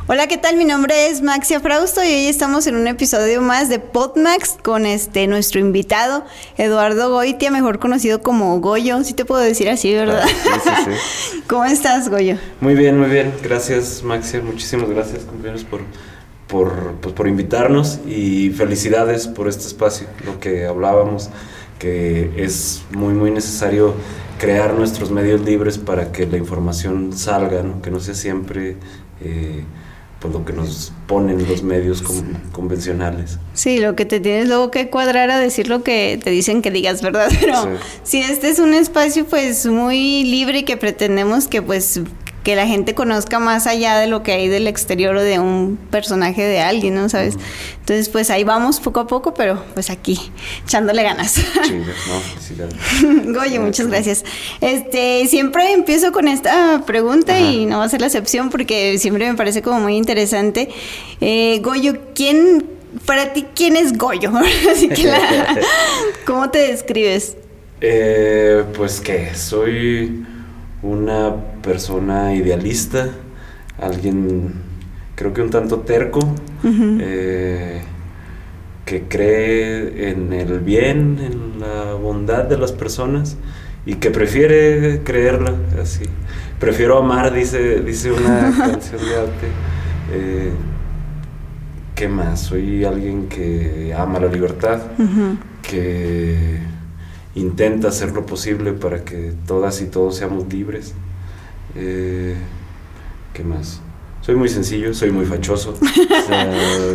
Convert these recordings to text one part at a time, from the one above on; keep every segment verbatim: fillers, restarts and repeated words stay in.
Hola, ¿qué tal? Mi nombre es Maxia Frausto y hoy estamos en un episodio más de Podmax con este nuestro invitado, Eduardo Goitia, mejor conocido como Goyo. Sí te puedo decir así, ¿verdad? Sí, sí, sí. ¿Cómo estás, Goyo? Muy bien, muy bien. Gracias, Maxia. Muchísimas gracias, compañeros, por, por, pues, por invitarnos y felicidades por este espacio. Lo que hablábamos, que es muy, muy necesario crear nuestros medios libres para que la información salga, ¿no? Que no sea siempre... Eh, pues lo que nos ponen los medios con, convencionales. Sí, lo que te tienes luego que cuadrar a decir lo que te dicen que digas, ¿verdad? Pero sí. Si este es un espacio pues muy libre y que pretendemos que pues que la gente conozca más allá de lo que hay del exterior o de un personaje de alguien, ¿no? ¿Sabes? Uh-huh. Entonces, pues ahí vamos poco a poco, pero pues aquí, echándole ganas. Sí, no, sí, claro. Goyo, muchas gracias. Este, siempre empiezo con esta pregunta. Ajá. Y no va a ser la excepción porque siempre me parece como muy interesante. Eh, Goyo, ¿quién, para ti, quién es Goyo? Así que la, ¿cómo te describes? Eh, pues que soy una persona idealista, alguien creo que un tanto terco, uh-huh. eh, que cree en el bien, en la bondad de las personas y que prefiere creerla así. Prefiero amar, dice, dice una canción de arte. Eh, ¿Qué más? Soy alguien que ama la libertad, uh-huh. que intenta hacer lo posible para que todas y todos seamos libres. Eh, ¿Qué más? Soy muy sencillo, soy muy fachoso. O sea,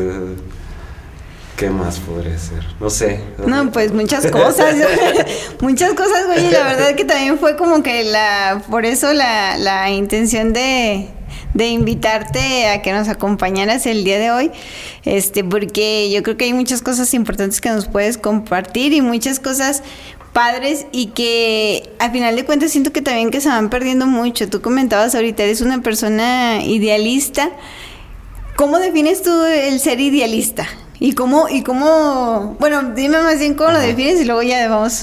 ¿qué más podría ser? No sé. No, pues muchas cosas. muchas cosas, güey. Y la verdad que también fue como que la, por eso la, la intención de... de invitarte a que nos acompañaras el día de hoy, este, porque yo creo que hay muchas cosas importantes que nos puedes compartir y muchas cosas padres y que al final de cuentas siento que también que se van perdiendo mucho. Tú comentabas ahorita, eres una persona idealista. ¿Cómo defines tú el ser idealista? ¿Y cómo, y cómo, bueno, dime más bien cómo Ajá. lo defines y luego ya vamos.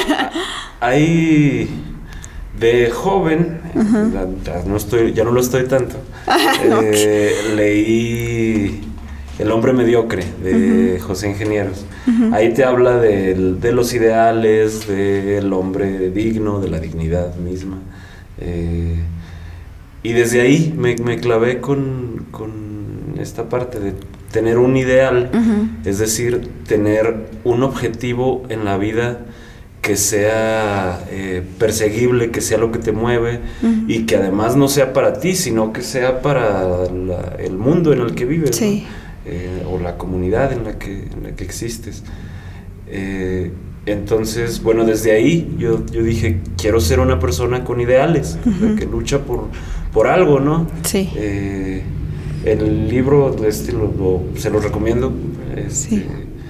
Hay... De joven, uh-huh. ya, ya, no estoy, ya no lo estoy tanto, uh-huh. eh, okay. leí El hombre mediocre de uh-huh. José Ingenieros. Uh-huh. Ahí te habla de, de los ideales, del hombre digno, de la dignidad misma. Eh, y desde ahí me, me clavé con, con esta parte de tener un ideal, uh-huh. es decir, tener un objetivo en la vida que sea eh, perseguible, que sea lo que te mueve, uh-huh. y que además no sea para ti, sino que sea para la, el mundo en el que vives, sí. ¿no? eh, o la comunidad en la que, en la que existes. Eh, entonces, bueno, desde ahí yo, yo dije, quiero ser una persona con ideales, uh-huh. que lucha por, por algo, ¿no? Sí. Eh, el libro este, lo, lo, se lo recomiendo. Este, sí.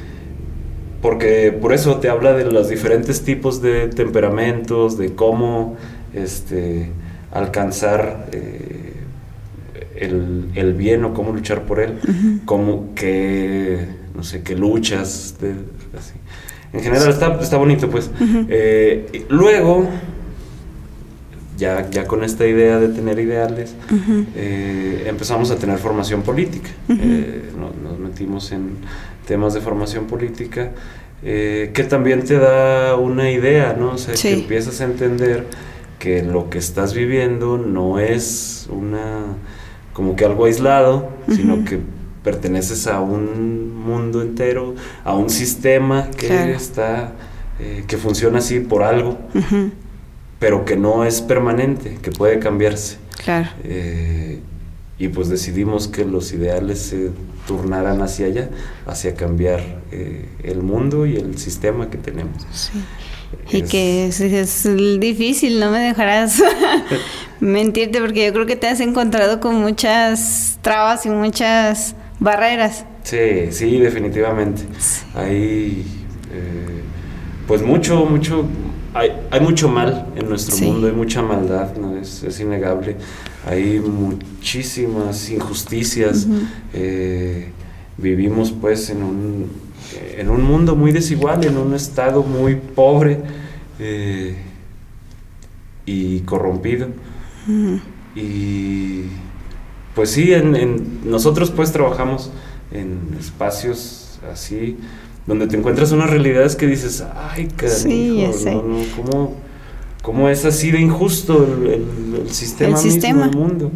Porque por eso te habla de los diferentes tipos de temperamentos, de cómo este, alcanzar eh, el, el bien o cómo luchar por él, uh-huh. cómo que, no sé, que luchas, de, así. En general sí. está, está bonito, pues. Uh-huh. Eh, luego, ya, ya con esta idea de tener ideales, uh-huh. eh, empezamos a tener formación política. Uh-huh. Eh, nos, nos metimos en temas de formación política, eh, que también te da una idea, ¿no? O sea, sí. que empiezas a entender que lo que estás viviendo no es una como que algo aislado, uh-huh. sino que perteneces a un mundo entero, a un sistema que claro. está, eh, que funciona así por algo, uh-huh. pero que no es permanente, que puede cambiarse. Claro. Eh, y pues decidimos que los ideales se turnaran hacia allá, hacia cambiar eh, el mundo y el sistema que tenemos. Sí. Y es, que es, es difícil, no me dejarás mentirte, porque yo creo que te has encontrado con muchas trabas y muchas barreras. Sí, sí, definitivamente. Sí. Hay eh, pues mucho, mucho, hay, hay mucho mal en nuestro sí. mundo, hay mucha maldad, ¿no? Es, es innegable. Hay muchísimas injusticias. Uh-huh. eh, vivimos pues en un en un mundo muy desigual, en un estado muy pobre eh, y corrompido. Uh-huh. y pues sí, en, en, nosotros pues trabajamos en espacios así, donde te encuentras unas realidades que dices, ay, carajo, sí, no, no, ¿cómo, ¿cómo es así de injusto el, el, el sistema el mismo sistema. del mundo?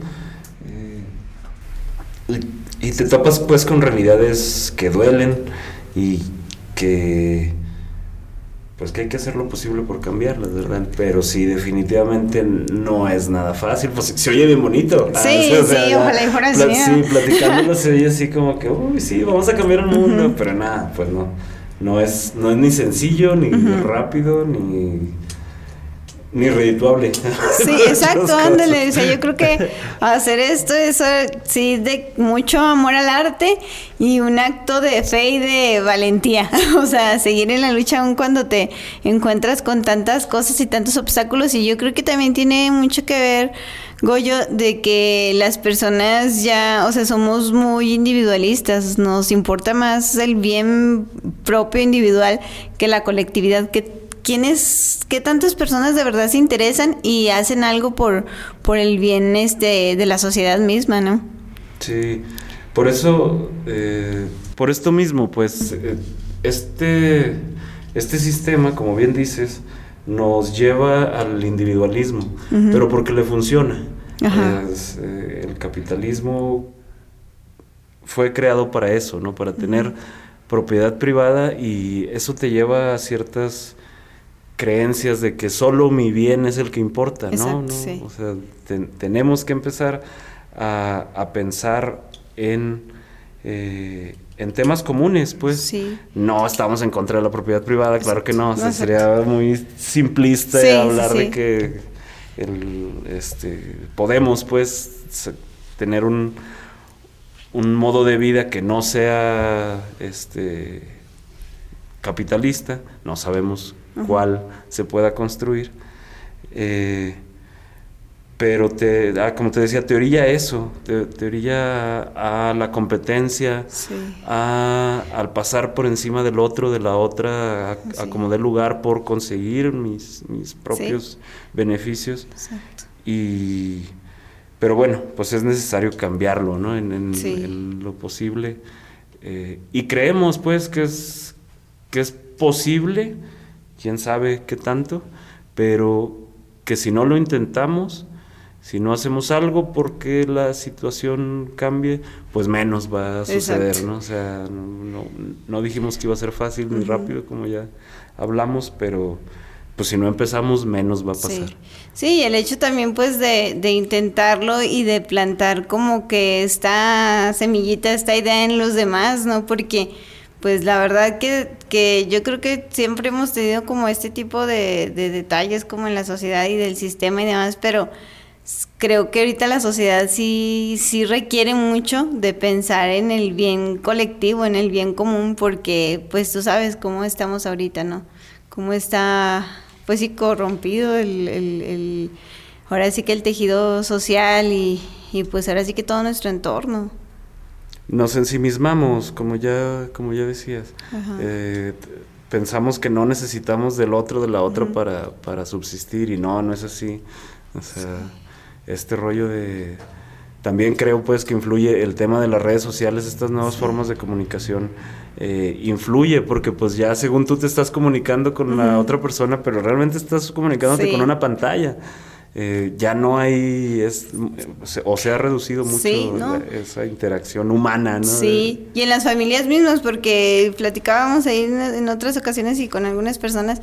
Eh, y, y te topas pues con realidades que duelen y que pues que hay que hacer lo posible por cambiarlas, ¿verdad? Pero sí, definitivamente no es nada fácil, pues se oye bien bonito. Sí, ah, o sea, sí, ya, ojalá y fuera así. pla- sí, platicándolo se oye así como que, uy, sí, vamos a cambiar el mundo, uh-huh. Pero nada, pues no, no es, no es ni sencillo, ni uh-huh. rápido, ni... ni redituable. Sí, exacto, ándale. O sea, yo creo que hacer esto es sí de mucho amor al arte y un acto de fe y de valentía. O sea, seguir en la lucha aún cuando te encuentras con tantas cosas y tantos obstáculos. Y yo creo que también tiene mucho que ver, Goyo, de que las personas ya, o sea, somos muy individualistas. Nos importa más el bien propio individual que la colectividad, que ¿Quiénes, qué tantas personas de verdad se interesan y hacen algo por, por el bien este, de la sociedad misma, ¿no? Sí, por eso, eh, por esto mismo, pues, eh, este, este sistema, como bien dices, nos lleva al individualismo, uh-huh. pero porque le funciona. Es, eh, el capitalismo fue creado para eso, ¿no? Para tener uh-huh. propiedad privada, y eso te lleva a ciertas creencias de que solo mi bien es el que importa, Exacto, ¿no? ¿no? Sí. O sea, te, tenemos que empezar a, a pensar en, eh, en temas comunes, pues. Sí. No estamos en contra de la propiedad privada, Exacto. claro que no, o sea, No, sería muy simplista sí, hablar sí, sí. de que el, este, podemos, pues, tener un, un modo de vida que no sea este, capitalista, no sabemos uh-huh. cuál se pueda construir, eh, pero te, ah, como te decía, te orilla eso, te, te orilla a, a la competencia, sí. a, al pasar por encima del otro, de la otra, a, sí. a como dé lugar por conseguir mis, mis propios sí. beneficios. Exacto. Y, pero bueno, pues es necesario cambiarlo, ¿no? En, en, sí. en lo posible. Eh, y creemos, pues, que es, que es posible, quién sabe qué tanto, pero que si no lo intentamos, si no hacemos algo porque la situación cambie, pues menos va a suceder, Exacto. ¿no? O sea, no, no, no dijimos que iba a ser fácil ni uh-huh. rápido, como ya hablamos, pero pues si no empezamos, menos va a pasar. Sí, sí, el hecho también pues de, de intentarlo y de plantar como que esta semillita, esta idea en los demás, ¿no? Porque pues la verdad que, que yo creo que siempre hemos tenido como este tipo de, de detalles como en la sociedad y del sistema y demás, pero creo que ahorita la sociedad sí, sí requiere mucho de pensar en el bien colectivo, en el bien común, porque pues tú sabes cómo estamos ahorita, ¿no? Cómo está, pues sí, corrompido el, el, el ahora sí que el tejido social y, y pues ahora sí que todo nuestro entorno. Nos ensimismamos, como ya, como ya decías. Eh, pensamos que no necesitamos del otro, de la otra uh-huh. para, para subsistir, y no, no es así. O sea, sí. este rollo de... También creo pues que influye el tema de las redes sociales, estas nuevas sí. formas de comunicación, eh, influye porque pues ya según tú te estás comunicando con uh-huh. la otra persona, pero realmente estás comunicándote sí. con una pantalla. Eh, ya no hay, es, o se ha reducido mucho sí, ¿no? la, esa interacción humana, ¿no? Sí, y en las familias mismas, porque platicábamos ahí en, en otras ocasiones y con algunas personas,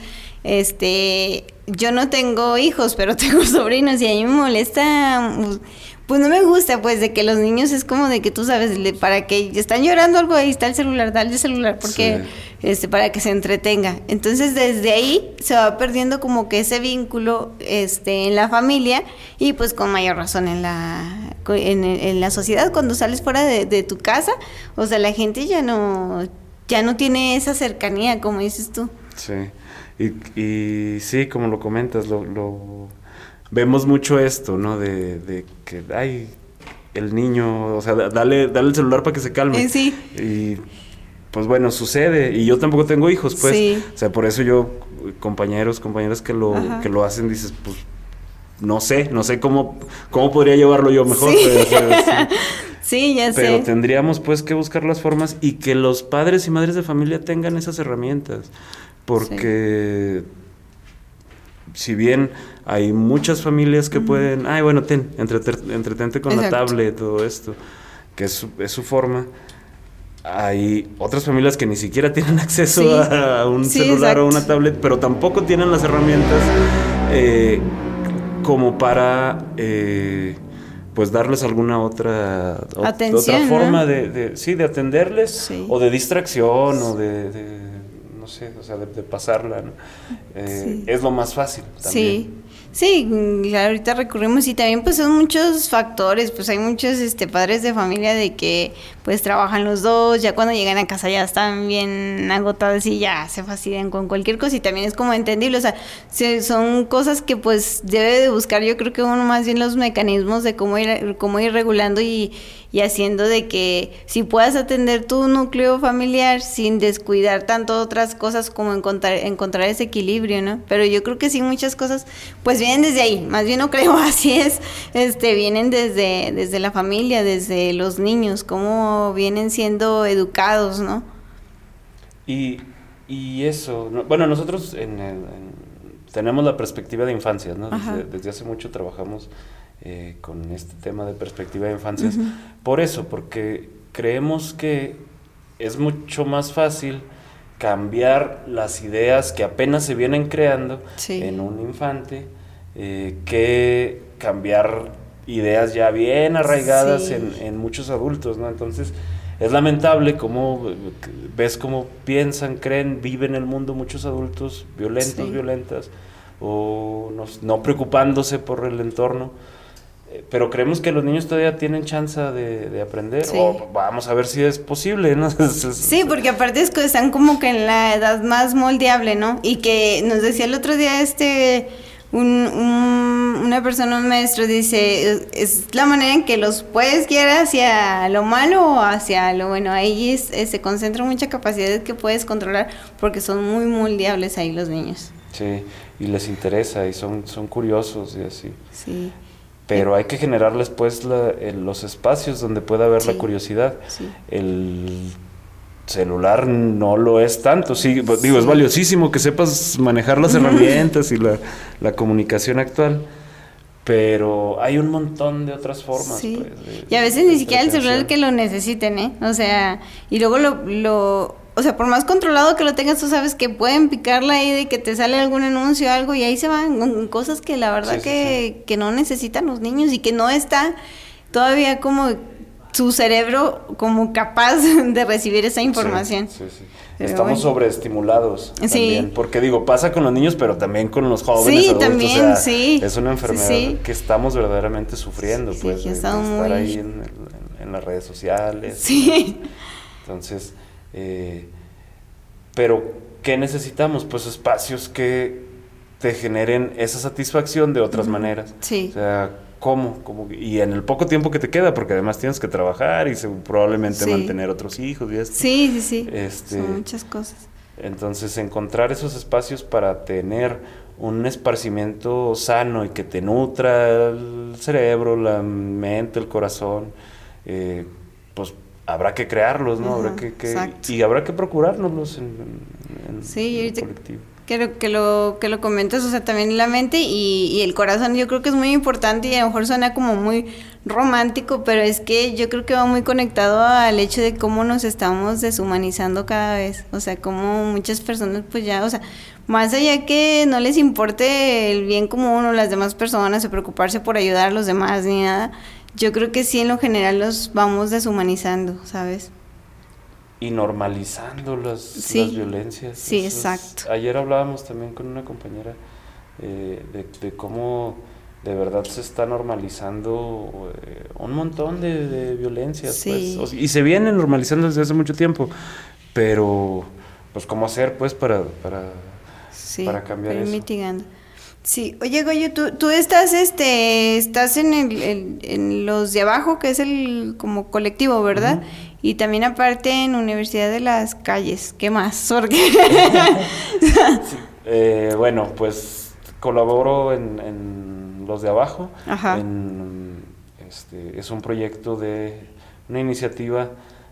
este, yo no tengo hijos, pero tengo sobrinos y a mí me molesta, pues no me gusta, pues, de que los niños es como de que tú sabes, le, para que están llorando algo, ahí está el celular, dale el celular, porque, sí. este, para que se entretenga. Entonces, desde ahí se va perdiendo como que ese vínculo, este, en la familia y pues con mayor razón en la, en, en la sociedad, cuando sales fuera de, de tu casa, o sea, la gente ya no, ya no tiene esa cercanía, como dices tú. Sí, y, y sí, como lo comentas, lo... lo... vemos mucho esto, ¿no? De, de que, ay, el niño, o sea, dale, dale el celular para que se calme. Eh, sí. Y, pues bueno, sucede. Y yo tampoco tengo hijos, pues. Sí. O sea, por eso yo, compañeros, compañeras que lo, que lo hacen, dices, pues, no sé, no sé cómo, cómo podría llevarlo yo mejor. Sí, Pero, o sea, sí. Sí, ya Pero sé. tendríamos pues que buscar las formas y que los padres y madres de familia tengan esas herramientas, porque sí. Si bien hay muchas familias que uh-huh. pueden, ay bueno, ten, entreter, entretente con Exacto. la tablet, todo esto, que es su, es su forma. Hay otras familias que ni siquiera tienen acceso sí. a, a un sí, celular exacto. o una tablet, pero tampoco tienen las herramientas eh, como para eh, pues darles alguna otra Atención, otra forma ¿no? de, de sí de atenderles sí. o de distracción o de, de no sé, o sea, de, de pasarla, ¿no? Eh, sí. Es lo más fácil también. Sí. Sí, ahorita recurrimos y también pues son muchos factores, pues hay muchos este padres de familia de que pues trabajan los dos, ya cuando llegan a casa ya están bien agotados y ya se fastidian con cualquier cosa y también es como entendible, o sea, son cosas que pues debe de buscar yo creo que uno más bien los mecanismos de cómo ir, cómo ir regulando y, y haciendo de que si puedas atender tu núcleo familiar sin descuidar tanto otras cosas como encontrar, encontrar ese equilibrio, ¿no? Pero yo creo que sí muchas cosas pues vienen desde ahí, más bien no creo, así es, este, vienen desde, desde la familia, desde los niños, cómo vienen siendo educados, ¿no? Y, y eso, no, bueno, nosotros en, en, tenemos la perspectiva de infancias, ¿no? Desde, desde hace mucho trabajamos eh, con este tema de perspectiva de infancias, uh-huh. por eso, porque creemos que es mucho más fácil cambiar las ideas que apenas se vienen creando sí. en un infante, Eh, que cambiar ideas ya bien arraigadas sí. en, en muchos adultos, ¿no? Entonces es lamentable cómo ves cómo piensan, creen, viven el mundo muchos adultos violentos, sí. violentas o no, no preocupándose por el entorno, eh, pero creemos que los niños todavía tienen chance de, de aprender sí. o vamos a ver si es posible, ¿no? Sí, porque aparte es que están como que en la edad más moldeable, ¿no? Y que nos decía el otro día este Un, un, una persona, un maestro, dice, es la manera en que los puedes guiar hacia lo malo o hacia lo bueno. Ahí es, es, se concentra mucha capacidad que puedes controlar porque son muy moldeables ahí los niños. Sí, y les interesa y son, son curiosos y así. Sí. Pero hay que generarles pues la, el, los espacios donde pueda haber sí. la curiosidad. Sí. El celular no lo es tanto, sí, digo, sí. es valiosísimo que sepas manejar las herramientas y la, la comunicación actual, pero hay un montón de otras formas. Sí. Pues, de, y a veces ni siquiera el celular que lo necesiten, ¿eh? O sea, y luego lo, lo, o sea, por más controlado que lo tengas, tú sabes que pueden picarla ahí de que te sale algún anuncio o algo y ahí se van cosas que la verdad sí, que, sí, sí. que no necesitan los niños y que no está todavía como su cerebro como capaz de recibir esa información. Sí, sí, sí. Estamos bueno. sobreestimulados sí. también, porque digo, pasa con los niños, pero también con los jóvenes sí, adultos, también, o sea, sí. es una enfermedad sí, sí. que estamos verdaderamente sufriendo, sí, pues, sí, de, de estar muy... ahí en, en, en las redes sociales. Sí. ¿no? Entonces, eh, pero, ¿qué necesitamos? Pues espacios que te generen esa satisfacción de otras uh-huh. maneras. Sí. O sea, ¿cómo? ¿Cómo? Y en el poco tiempo que te queda, porque además tienes que trabajar y se, probablemente sí. mantener otros hijos y esto. Sí, sí, sí. Este, son muchas cosas. Entonces, encontrar esos espacios para tener un esparcimiento sano y que te nutra el cerebro, la mente, el corazón, eh, pues habrá que crearlos, ¿no? Ajá, habrá que, que y habrá que procurárnoslos en, en, sí, en el colectivo. Que lo, que lo que lo comentas, o sea, también la mente y, y el corazón, yo creo que es muy importante y a lo mejor suena como muy romántico, pero es que yo creo que va muy conectado al hecho de cómo nos estamos deshumanizando cada vez, o sea, como muchas personas pues ya, o sea, más allá que no les importe el bien común o las demás personas o preocuparse por ayudar a los demás ni nada, yo creo que sí en lo general los vamos deshumanizando, ¿sabes? Y normalizando las, sí, las violencias. Sí, Eso exacto. Es, ayer hablábamos también con una compañera eh, de, de cómo de verdad se está normalizando eh, un montón de, de violencias. Sí. Pues, o, y se vienen normalizando desde hace mucho tiempo, pero pues cómo hacer pues para, para, sí, para cambiar para ir eso. mitigando. Sí, oye Goyo, tú, tú estás este, estás en el, el, en los de abajo, que es el como colectivo, ¿verdad? Uh-huh. Y también aparte en Universidad de las Calles, ¿qué más? Porque sí, eh, bueno, pues colaboro en, en los de abajo. Ajá. En, este, es un proyecto de una iniciativa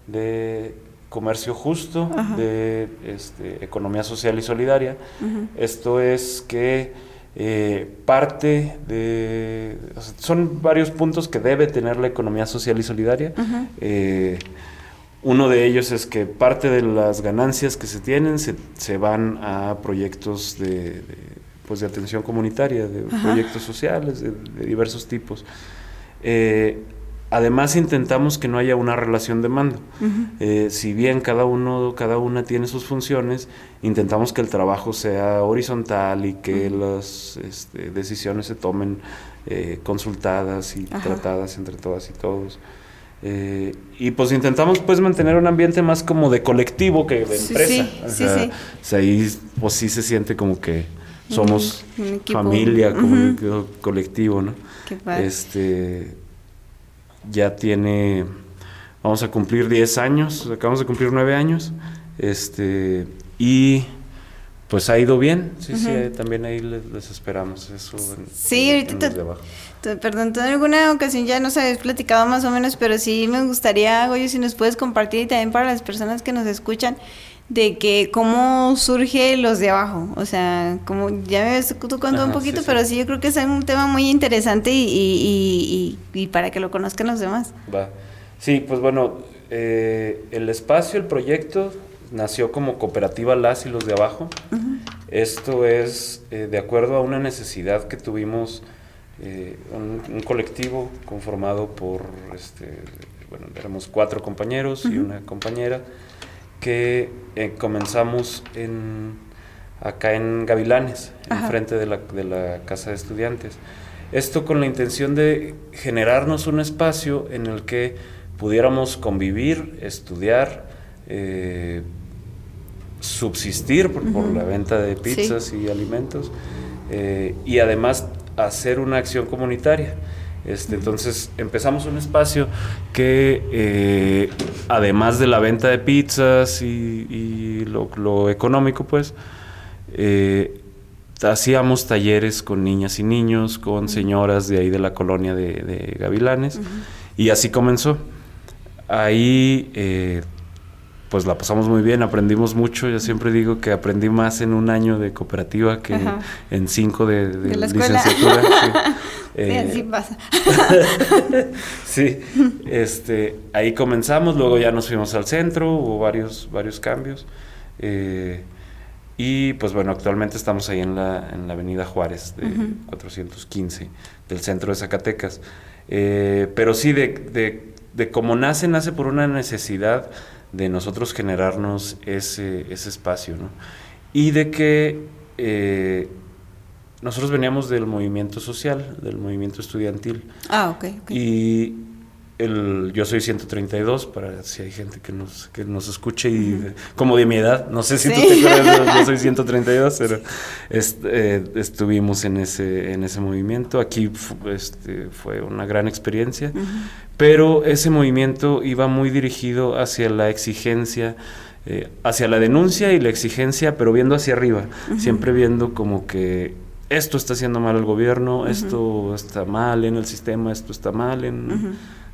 de comercio justo, Ajá. de este, economía social y solidaria. Uh-huh. Esto es que eh, parte de... O sea, son varios puntos que debe tener la economía social y solidaria. Uh-huh. Eh, uno de ellos es que parte de las ganancias que se tienen se, se van a proyectos de, de, pues de atención comunitaria, de uh-huh. proyectos sociales, de, de diversos tipos. Eh, Además intentamos que no haya una relación de mando. Uh-huh. Eh, si bien cada uno, cada una tiene sus funciones, intentamos que el trabajo sea horizontal y que uh-huh. las este, decisiones se tomen eh, consultadas y uh-huh. tratadas entre todas y todos. Eh, y pues intentamos pues mantener un ambiente más como de colectivo que de sí, empresa. Sí, o sí, sea, sí. O sea, ahí pues sí se siente como que somos uh-huh. familia, como uh-huh. un colectivo, ¿no? Qué padre. Este... Ya tiene, vamos a cumplir diez años, acabamos de cumplir nueve años, este, y pues ha ido bien, sí, uh-huh. sí, también ahí les, les esperamos eso. En, sí, en, ahorita, en los de abajo. Te, perdón, tú en alguna ocasión ya nos habías platicado más o menos, pero sí me gustaría, Goyo, si nos puedes compartir, y también para las personas que nos escuchan, de que cómo surge los de abajo, o sea, como ya me habías contado un poquito, sí, sí. pero sí yo creo que es un tema muy interesante y, y, y, y para que lo conozcan los demás. Va, sí, pues bueno, eh, el espacio, el proyecto nació como cooperativa Las y los de abajo. Uh-huh. Esto es eh, de acuerdo a una necesidad que tuvimos, eh, un, un colectivo conformado por, este, bueno, éramos cuatro compañeros uh-huh. y una compañera, que eh, comenzamos en, acá en Gavilanes, enfrente de la, de la Casa de Estudiantes. Esto con la intención de generarnos un espacio en el que pudiéramos convivir, estudiar, eh, subsistir por, uh-huh. por la venta de pizzas sí. y alimentos, eh, y además hacer una acción comunitaria. Este, entonces empezamos un espacio que eh, además de la venta de pizzas y, y lo, lo económico pues eh, hacíamos talleres con niñas y niños, con uh-huh. señoras de ahí de la colonia de, de Gavilanes uh-huh. y así comenzó. Ahí eh, pues la pasamos muy bien, aprendimos mucho. Yo siempre digo que aprendí más en un año de cooperativa que uh-huh. en cinco de, de, de la licenciatura. Sí. Sí, eh, así pasa. Sí, este, ahí comenzamos, luego ya nos fuimos al centro, hubo varios, varios cambios. Eh, y pues bueno, actualmente estamos ahí en la, en la avenida Juárez, de uh-huh. cuatrocientos quince, del centro de Zacatecas. Eh, pero sí, de, de, de cómo nace, nace por una necesidad de nosotros generarnos ese, ese espacio, ¿no? Y de que eh, nosotros veníamos del movimiento social, del movimiento estudiantil. Ah, ok. okay. Y el, yo soy ciento treinta y dos, para si hay gente que nos, que nos escuche, y uh-huh. como de mi edad, no sé si sí. tú te acuerdas, yo soy ciento treinta y dos, pero est, eh, estuvimos en ese, en ese movimiento. Aquí este, fue una gran experiencia, uh-huh. pero ese movimiento iba muy dirigido hacia la exigencia, eh, hacia la denuncia y la exigencia, pero viendo hacia arriba, uh-huh. siempre viendo como que esto está haciendo mal el gobierno, uh-huh. esto está mal en el sistema, esto está mal en... Uh-huh.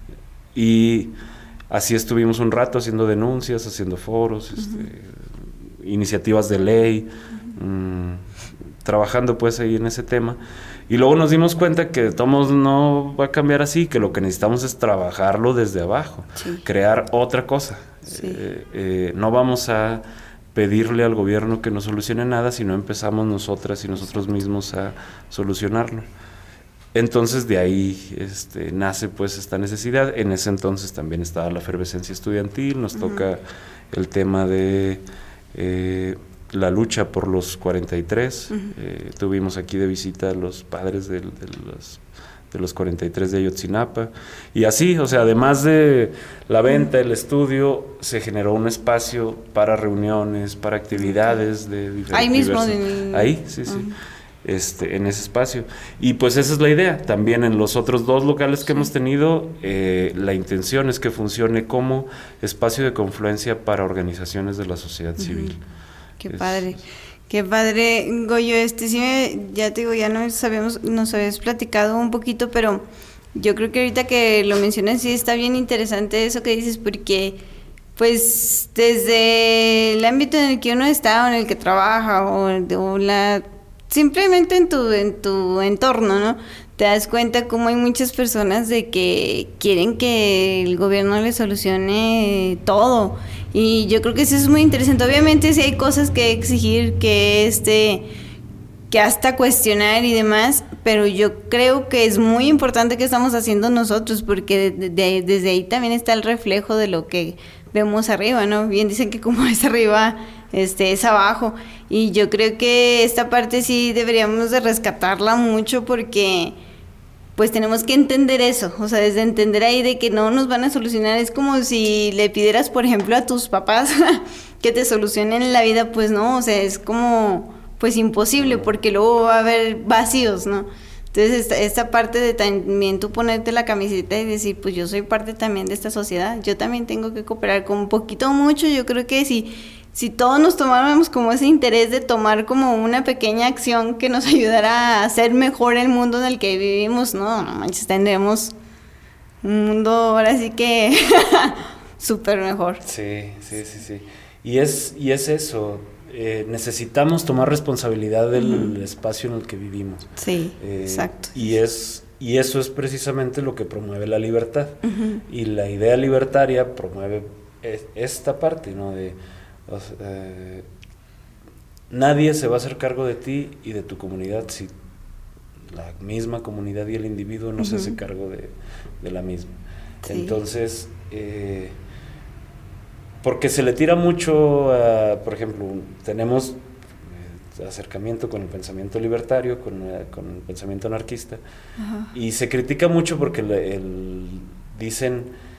Y así estuvimos un rato haciendo denuncias, haciendo foros, uh-huh. este, iniciativas de ley, uh-huh. mmm, trabajando pues ahí en ese tema. Y luego nos dimos cuenta que todo no va a cambiar así, que lo que necesitamos es trabajarlo desde abajo, sí. crear otra cosa. Sí. Eh, eh, no vamos a pedirle al gobierno que no solucione nada, sino empezamos nosotras y nosotros mismos a solucionarlo. Entonces de ahí este, nace pues esta necesidad. En ese entonces también estaba la efervescencia estudiantil, nos uh-huh. toca el tema de eh, la lucha por los cuarenta y tres, uh-huh. eh, tuvimos aquí de visita a los padres de, de los de los cuarenta y tres de Ayotzinapa, y así, o sea, además de la venta, el estudio, se generó un espacio para reuniones, para actividades de diferentes... Ahí mismo. En... Ahí, sí, sí, uh-huh. este, en ese espacio. Y pues esa es la idea. También en los otros dos locales que sí. hemos tenido, eh, la intención es que funcione como espacio de confluencia para organizaciones de la sociedad uh-huh. civil. Qué es, padre. Qué padre, Goyo, este sí me, ya te digo, ya nos habíamos, nos habías platicado un poquito, pero yo creo que ahorita que lo mencionas sí está bien interesante eso que dices, porque pues desde el ámbito en el que uno está o en el que trabaja o, o la simplemente en tu en tu entorno, ¿no? Te das cuenta cómo hay muchas personas de que quieren que el gobierno les solucione todo. Y yo creo que eso es muy interesante. Obviamente sí hay cosas que exigir, que este que hasta cuestionar y demás, pero yo creo que es muy importante que estamos haciendo nosotros, porque de, de, desde ahí también está el reflejo de lo que vemos arriba, ¿no? Bien dicen que como es arriba, este es abajo, y yo creo que esta parte sí deberíamos de rescatarla mucho, porque pues tenemos que entender eso, o sea, desde entender ahí de que no nos van a solucionar, es como si le pidieras, por ejemplo, a tus papás que te solucionen la vida, pues no, o sea, es como pues imposible, porque luego va a haber vacíos, ¿no? Entonces esta, esta parte de también tú ponerte la camiseta y decir, pues yo soy parte también de esta sociedad, yo también tengo que cooperar con un poquito o mucho. Yo creo que si, si todos nos tomáramos como ese interés de tomar como una pequeña acción que nos ayudara a hacer mejor el mundo en el que vivimos, no, no manches, tendremos un mundo ahora sí que súper mejor. Sí, sí, sí, sí. Y es, y es eso. Eh, necesitamos tomar responsabilidad del uh-huh. espacio en el que vivimos. Sí, eh, exacto. Y, es, y eso es precisamente lo que promueve la libertad. Uh-huh. Y la idea libertaria promueve es, esta parte, ¿no? De, o sea, eh, nadie se va a hacer cargo de ti y de tu comunidad si la misma comunidad y el individuo no uh-huh. se hace cargo de, de la misma. Sí. Entonces, eh, porque se le tira mucho, a, por ejemplo, tenemos eh, acercamiento con el pensamiento libertario, con, eh, con el pensamiento anarquista, uh-huh. y se critica mucho porque el, el, dicen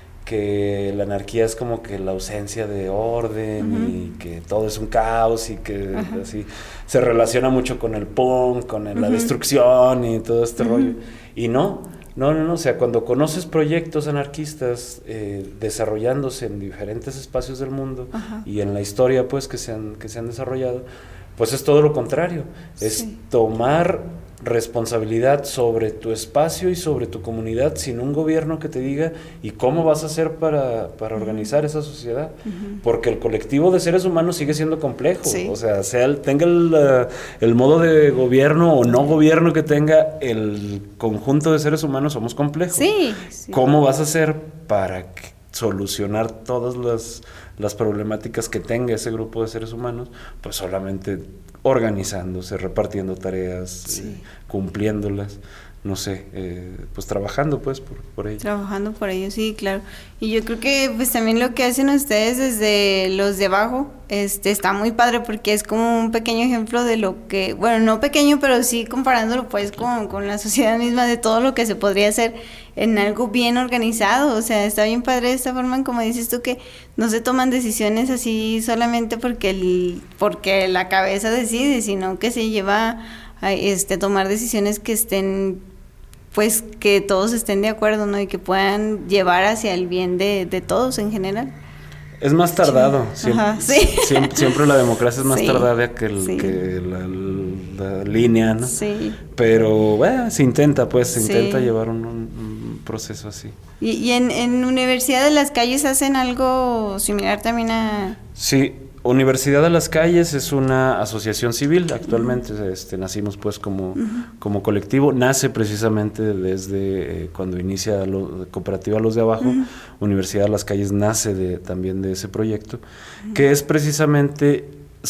que la anarquía es como que la ausencia de orden uh-huh. y que todo es un caos y que uh-huh. así se relaciona mucho con el punk, con el, uh-huh. la destrucción y todo este uh-huh. rollo. Y no. No, no, no, o sea, cuando conoces proyectos anarquistas eh, desarrollándose en diferentes espacios del mundo Ajá. y en la historia, pues, que se han, que se han desarrollado, pues es todo lo contrario, sí. es tomar responsabilidad sobre tu espacio y sobre tu comunidad sin un gobierno que te diga y cómo vas a hacer para, para uh-huh. organizar esa sociedad, uh-huh. porque el colectivo de seres humanos sigue siendo complejo, sí. o sea, sea el, tenga el, uh, el modo de gobierno o no gobierno que tenga, el conjunto de seres humanos somos complejos. Sí, sí. ¿Cómo vas a hacer para que solucionar todas las, las problemáticas que tenga ese grupo de seres humanos? Pues solamente organizándose, repartiendo tareas, sí. eh, cumpliéndolas, no sé, eh, pues trabajando pues por, por ello. Trabajando por ello, sí, claro. Y yo creo que pues también lo que hacen ustedes desde los de abajo, este, está muy padre porque es como un pequeño ejemplo de lo que, bueno, no pequeño, pero sí comparándolo pues con, con la sociedad misma, de todo lo que se podría hacer en algo bien organizado. O sea, está bien padre de esta forma, como dices tú, que no se toman decisiones así solamente porque el, porque la cabeza decide, sino que se lleva a este, tomar decisiones que estén, pues que todos estén de acuerdo, ¿no? Y que puedan llevar hacia el bien de, de todos en general. Es más tardado, sí. siempre, Ajá, sí. siempre, siempre la democracia es más sí. tardada que, el, sí. que la, la línea, ¿no? Sí. Pero bueno, se intenta, pues, se sí. intenta llevar un, un proceso así. ¿Y, y en, en Universidad de las Calles hacen algo similar también a...? Sí, Universidad de las Calles es una asociación civil, actualmente uh-huh. este, nacimos pues como, uh-huh. como colectivo, nace precisamente desde eh, cuando inicia la cooperativa Los de Abajo, uh-huh. Universidad de las Calles nace de, también de ese proyecto, uh-huh. que es precisamente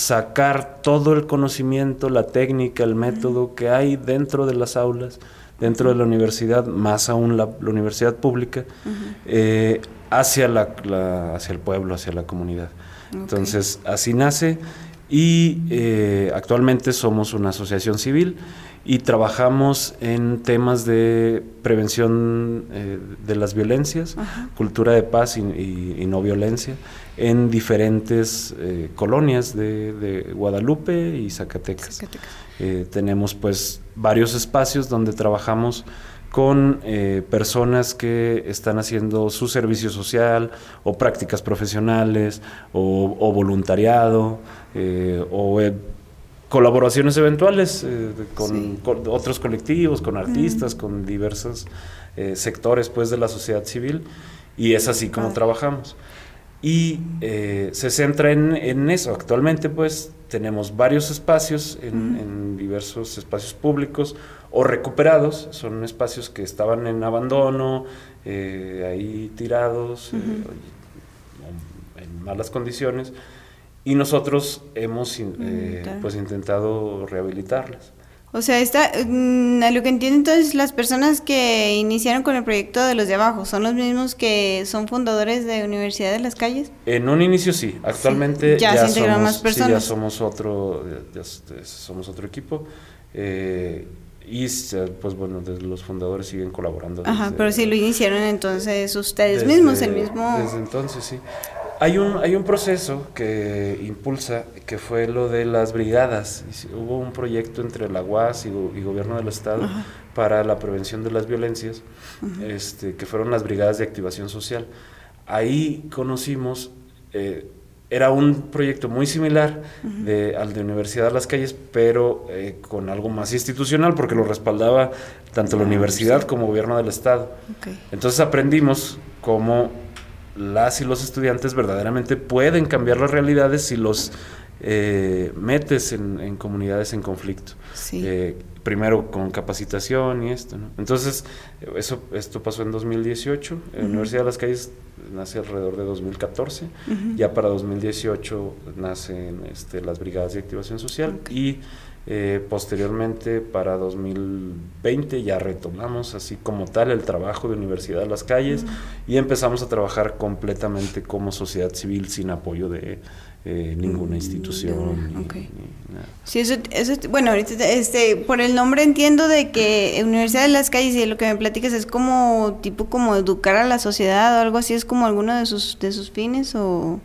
sacar todo el conocimiento, la técnica, el método uh-huh. que hay dentro de las aulas, dentro de la universidad, más aún la, la universidad pública, uh-huh. eh, hacia, la, la, hacia el pueblo, hacia la comunidad. Okay. Entonces, así nace y eh, actualmente somos una asociación civil y trabajamos en temas de prevención eh, de las violencias, Ajá. cultura de paz y, y, y no violencia en diferentes eh, colonias de, de Guadalupe y Zacatecas. Zacatecas. Eh, tenemos pues varios espacios donde trabajamos con eh, personas que están haciendo su servicio social o prácticas profesionales o, o voluntariado eh, o eh, colaboraciones eventuales eh, con, Sí. con otros colectivos, con artistas, mm. con diversos eh, sectores pues de la sociedad civil, y es así como ah. trabajamos. Y eh, se centra en, en eso. Actualmente pues tenemos varios espacios en, uh-huh. en diversos espacios públicos o recuperados, son espacios que estaban en abandono, eh, ahí tirados, uh-huh. eh, en malas condiciones, y nosotros hemos eh, uh-huh. pues intentado rehabilitarlas. O sea, está, mm, a lo que entiendo entonces, las personas que iniciaron con el proyecto de Los de Abajo, ¿son los mismos que son fundadores de Universidad de las Calles? En un inicio sí, actualmente sí, ya, ya, ya, somos, más personas. Sí, ya somos otro, ya, ya somos otro equipo, eh, y pues bueno, desde los fundadores siguen colaborando. Ajá, desde, pero si lo iniciaron entonces ustedes desde, mismos, el mismo... Desde entonces, sí. Hay un, hay un proceso que impulsa, que fue lo de las brigadas. Hubo un proyecto entre la U A S y, y Gobierno del Estado Ajá. para la prevención de las violencias, uh-huh. este, que fueron las brigadas de activación social. Ahí conocimos, eh, era un proyecto muy similar uh-huh. de, al de Universidad de las Calles, pero eh, con algo más institucional, porque lo respaldaba tanto la uh-huh. universidad como Gobierno del Estado. Okay. Entonces aprendimos cómo las y los estudiantes verdaderamente pueden cambiar las realidades si los eh, metes en, en comunidades en conflicto. Sí. Eh, primero con capacitación y esto, ¿no? Entonces, eso, esto pasó en dos mil dieciocho, uh-huh. la Universidad de las Calles nace alrededor de dos mil catorce, uh-huh. ya para dos mil dieciocho nacen este, las brigadas de activación social, okay. y Eh, posteriormente para dos mil veinte ya retomamos así como tal el trabajo de Universidad de las Calles uh-huh. y empezamos a trabajar completamente como sociedad civil sin apoyo de eh, ninguna institución. Uh, okay. ni, ni nada. Sí, eso, eso, bueno, ahorita este, por el nombre entiendo de que Universidad de las Calles, y de lo que me platicas es como tipo como educar a la sociedad o algo así, es como alguno de sus, de sus fines o...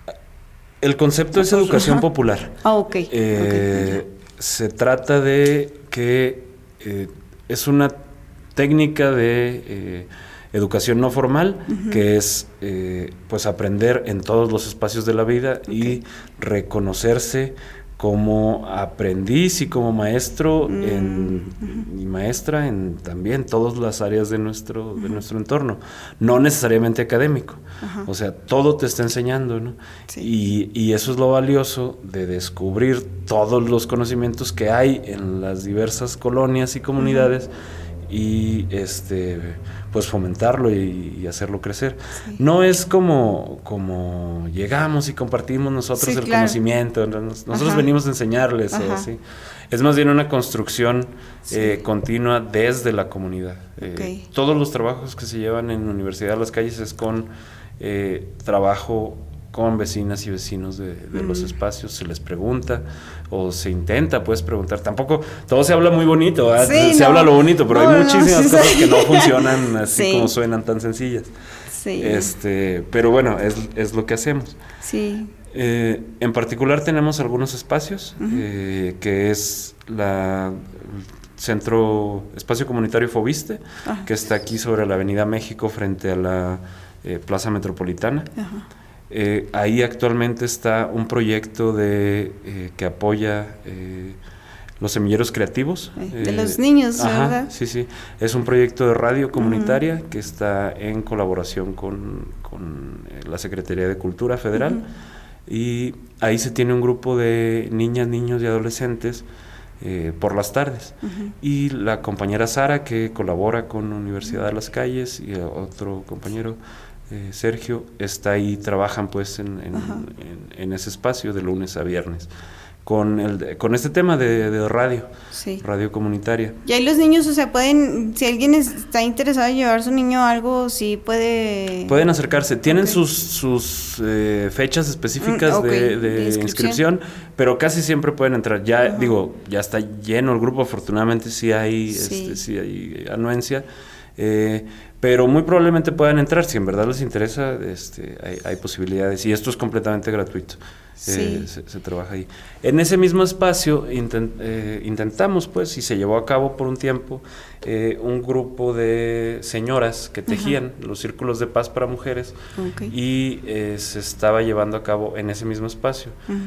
El concepto es educación uh-huh. popular. Ah, ok. Eh, okay. Se trata de que eh, es una técnica de eh, educación no formal, uh-huh. que es eh, pues aprender en todos los espacios de la vida okay. y reconocerse como aprendiz y como maestro uh-huh. en, uh-huh. y maestra en también todas las áreas de nuestro, uh-huh. de nuestro entorno, no necesariamente académico, uh-huh. o sea, todo te está enseñando, ¿no? Sí. Y, y eso es lo valioso de descubrir todos los conocimientos que hay en las diversas colonias y comunidades uh-huh. y este pues fomentarlo y, y hacerlo crecer. Sí. No es como, como llegamos y compartimos nosotros sí, el claro. conocimiento, nosotros Ajá. venimos a enseñarles o así. Es más bien una construcción sí. eh, continua desde la comunidad. Okay. Eh, todos los trabajos que se llevan en Universidad de las Calles es con eh, trabajo con vecinas y vecinos de, de mm. los espacios, se les pregunta o se intenta pues preguntar, tampoco todo se habla muy bonito, ¿eh? sí, se no. habla lo bonito, pero no, hay muchísimas no, sí, cosas sí. que no funcionan así sí. como suenan tan sencillas. Sí. Este, pero bueno, es, es lo que hacemos. Sí. Eh, en particular tenemos algunos espacios, uh-huh. eh, que es la Centro Espacio Comunitario Fobiste, uh-huh. que está aquí sobre la Avenida México frente a la eh, Plaza Metropolitana. Uh-huh. Eh, ahí actualmente está un proyecto de eh, que apoya eh, los semilleros creativos. De eh, los niños, ajá, ¿verdad? Sí, sí. Es un proyecto de radio comunitaria uh-huh. que está en colaboración con, con la Secretaría de Cultura Federal. Uh-huh. Y ahí se tiene un grupo de niñas, niños y adolescentes eh, por las tardes. Uh-huh. Y la compañera Sara, que colabora con Universidad de las Calles, y otro compañero... Eh, Sergio, está ahí, trabajan pues en, en, en, en ese espacio de lunes a viernes con el con este tema de, de radio, sí. radio comunitaria. Y ahí los niños, o sea, pueden, si alguien está interesado en llevar su niño a algo, sí puede... Pueden acercarse, tienen okay. sus, sus eh, fechas específicas mm, okay. de, de, de inscripción. inscripción, pero casi siempre pueden entrar. Ya, uh-huh. digo, ya está lleno el grupo, afortunadamente sí hay, sí. Este, sí hay anuencia. Eh, pero muy probablemente puedan entrar, si en verdad les interesa, este, hay, hay posibilidades, y esto es completamente gratuito, sí. eh, se, se trabaja ahí. En ese mismo espacio intent, eh, intentamos, pues, y se llevó a cabo por un tiempo, eh, un grupo de señoras que tejían uh-huh. los círculos de paz para mujeres, okay. y eh, se estaba llevando a cabo en ese mismo espacio. Uh-huh.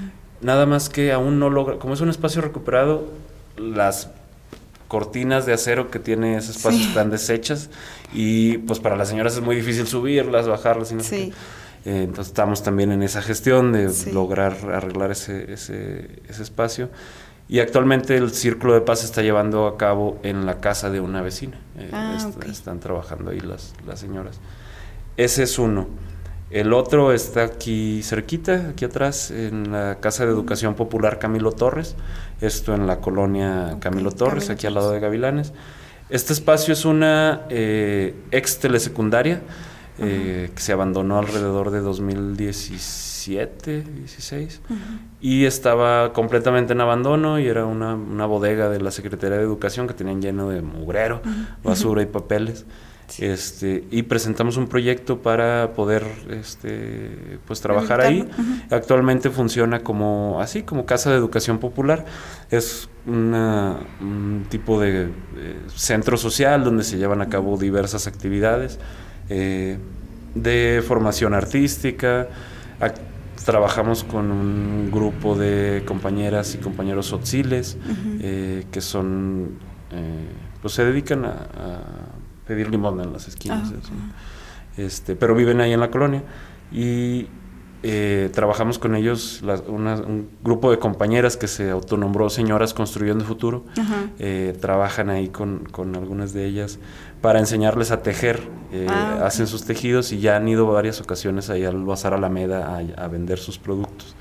nada más que aún no logra, como es un espacio recuperado, las cortinas de acero que tiene ese espacio sí. están deshechas y pues para las señoras es muy difícil subirlas, bajarlas y no sí. sé qué. Eh, entonces estamos también en esa gestión de sí. lograr arreglar ese, ese, ese espacio. Y actualmente el Círculo de Paz se está llevando a cabo en la casa de una vecina. Eh, ah, est- okay. Están trabajando ahí las, las señoras. Ese es uno. El otro está aquí cerquita, aquí atrás, en la Casa de Educación Popular Camilo Torres. Esto en la colonia okay, Camilo Torres, Camilo aquí al lado de Gavilanes. Este espacio es una eh, ex telesecundaria uh-huh. eh, que se abandonó alrededor de dos mil diecisiete, dieciséis uh-huh. y estaba completamente en abandono y era una, una bodega de la Secretaría de Educación que tenían lleno de mugrero, uh-huh. basura uh-huh. y papeles. Sí. Este, y presentamos un proyecto para poder este, pues trabajar ahí. Uh-huh. Actualmente funciona como así, como Casa de Educación Popular. Es una, un tipo de eh, centro social donde se llevan a cabo diversas actividades eh, de formación artística. A, trabajamos con un grupo de compañeras y compañeros tzotziles uh-huh. eh, que son eh, pues se dedican a, a pedir limosna en las esquinas, oh, okay. este, pero viven ahí en la colonia y eh, trabajamos con ellos, la, una, un grupo de compañeras que se autonombró Señoras Construyendo Futuro, uh-huh. eh, trabajan ahí con, con algunas de ellas para enseñarles a tejer, eh, ah, okay. hacen sus tejidos y ya han ido varias ocasiones ahí al Bazar Alameda a, a vender sus productos.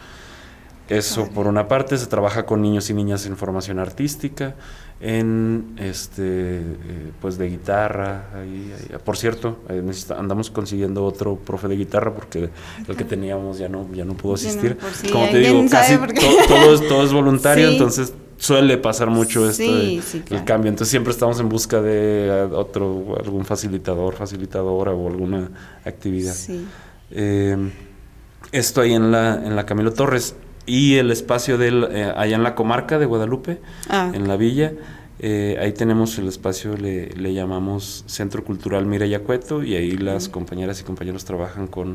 Eso por una parte. Se trabaja con niños y niñas en formación artística, en este eh, pues de guitarra. Ahí, ahí. Por cierto, eh, andamos consiguiendo otro profe de guitarra porque el que teníamos ya no ya no pudo asistir. No, si como te digo, casi to, todo, es, todo es voluntario, sí. entonces suele pasar mucho esto sí, de, sí, claro. el cambio. Entonces siempre estamos en busca de otro algún facilitador, facilitadora o alguna actividad. Sí. Eh, esto ahí en la en la Camilo Torres. Y el espacio del, eh, allá en la comarca de Guadalupe, ah. en la villa, eh, ahí tenemos el espacio, le, le llamamos Centro Cultural Mireya Cueto, y ahí las mm. compañeras y compañeros trabajan con,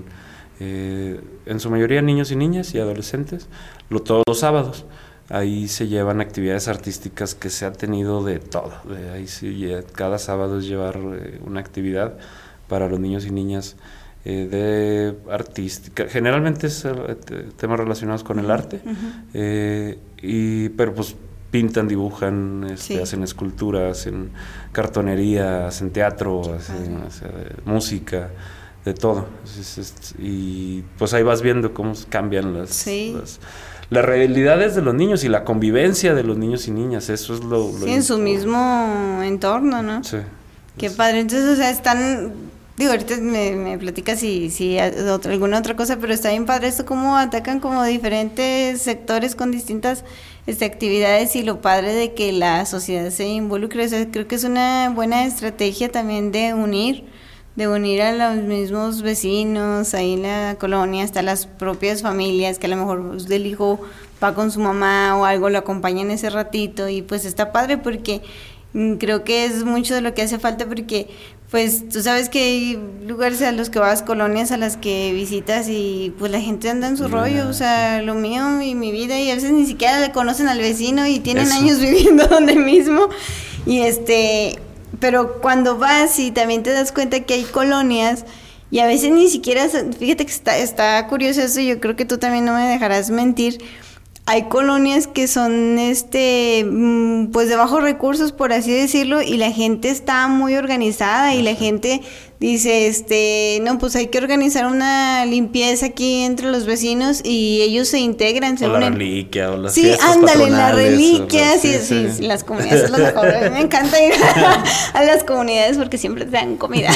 eh, en su mayoría, niños y niñas y adolescentes, lo, todos los sábados. Ahí se llevan actividades artísticas que se ha tenido de todo. De ahí sí, cada sábado es llevar eh, una actividad para los niños y niñas Eh, de artística, generalmente es eh, temas relacionados con el arte, uh-huh. eh, y, pero pues pintan, dibujan, este, sí. hacen esculturas, hacen cartonería, hacen teatro, hacen, uh-huh. hacen música, de todo. Es, es, y pues ahí vas viendo cómo cambian las, sí. las, las realidades de los niños y la convivencia de los niños y niñas, eso es lo... lo sí, en su mismo entorno, ¿no? Sí. Qué padre, entonces, o sea, están... Digo, ahorita me, me platicas si, si otra, alguna otra cosa, pero está bien padre esto, cómo atacan como diferentes sectores con distintas este, actividades y lo padre de que la sociedad se involucre. O sea, creo que es una buena estrategia también de unir, de unir a los mismos vecinos ahí en la colonia, hasta las propias familias, que a lo mejor el hijo va con su mamá o algo, lo acompañan ese ratito y pues está padre porque creo que es mucho de lo que hace falta porque pues tú sabes que hay lugares a los que vas, colonias a las que visitas y pues la gente anda en su no, rollo, no, o sea, sí. lo mío y mi vida y a veces ni siquiera le conocen al vecino y tienen Eso. años viviendo donde mismo y este, pero cuando vas y también te das cuenta que hay colonias y a veces ni siquiera, fíjate que está, está curioso eso, yo creo que tú también no me dejarás mentir. Hay colonias que son este pues de bajos recursos, por así decirlo, y la gente está muy organizada y la gente dice, este, no, pues hay que organizar una limpieza aquí entre los vecinos y ellos se integran. Se o unen. La reliquia, o las sí, fiestas ándale, la reliquia, o, sí, sí, sí, sí, las comunidades son las mejores. Me encanta ir a, a las comunidades porque siempre te dan comida.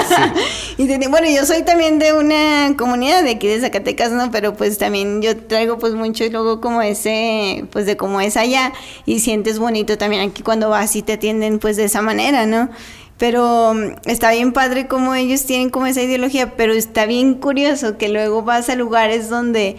Sí. Y te, bueno, yo soy también de una comunidad de aquí de Zacatecas, ¿no? Pero pues también yo traigo pues mucho y luego como ese, pues de cómo es allá y sientes bonito también aquí cuando vas y te atienden pues de esa manera, ¿no? Pero está bien padre como ellos tienen como esa ideología, pero está bien curioso que luego vas a lugares donde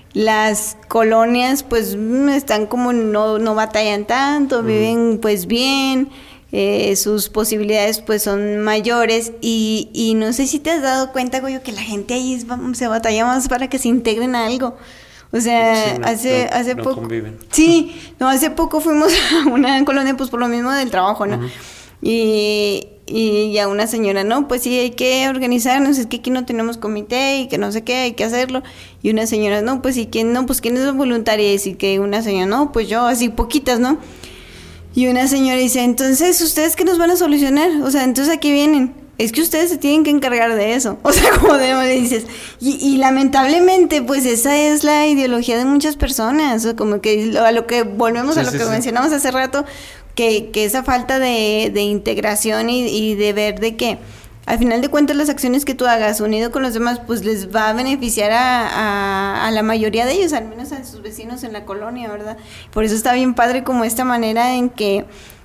las colonias pues están como no, no batallan tanto, mm. viven pues bien, eh, sus posibilidades pues son mayores y, y no sé si te has dado cuenta, Goyo, que la gente ahí es, se batalla más para que se integren a algo. O sea, sí, no, hace, no, hace no poco... conviven. Sí, no, hace poco fuimos a una colonia, pues por lo mismo del trabajo, ¿no? Uh-huh. Y... Y ya una señora, no, pues sí, hay que organizarnos, es que aquí no tenemos comité y que no sé qué, hay que hacerlo. Y una señora, no, pues sí, ¿quién no? Pues ¿quién es voluntaria? Y que una señora, no, pues yo, así poquitas, ¿no? Y una señora dice, entonces, ¿ustedes qué nos van a solucionar? O sea, entonces ¿a qué vienen? Es que ustedes se tienen que encargar de eso. O sea, como de, le dices. Y, y lamentablemente, pues esa es la ideología de muchas personas. O sea, como que a lo que volvemos sí, a lo sí, que sí. mencionamos hace rato, que, que esa falta de, de integración y, y de ver de que al final de cuentas las acciones que tú hagas unido con los demás pues les va a beneficiar a, a, a la mayoría de ellos, al menos a sus vecinos en la colonia, ¿verdad? Por eso está bien padre como esta manera en que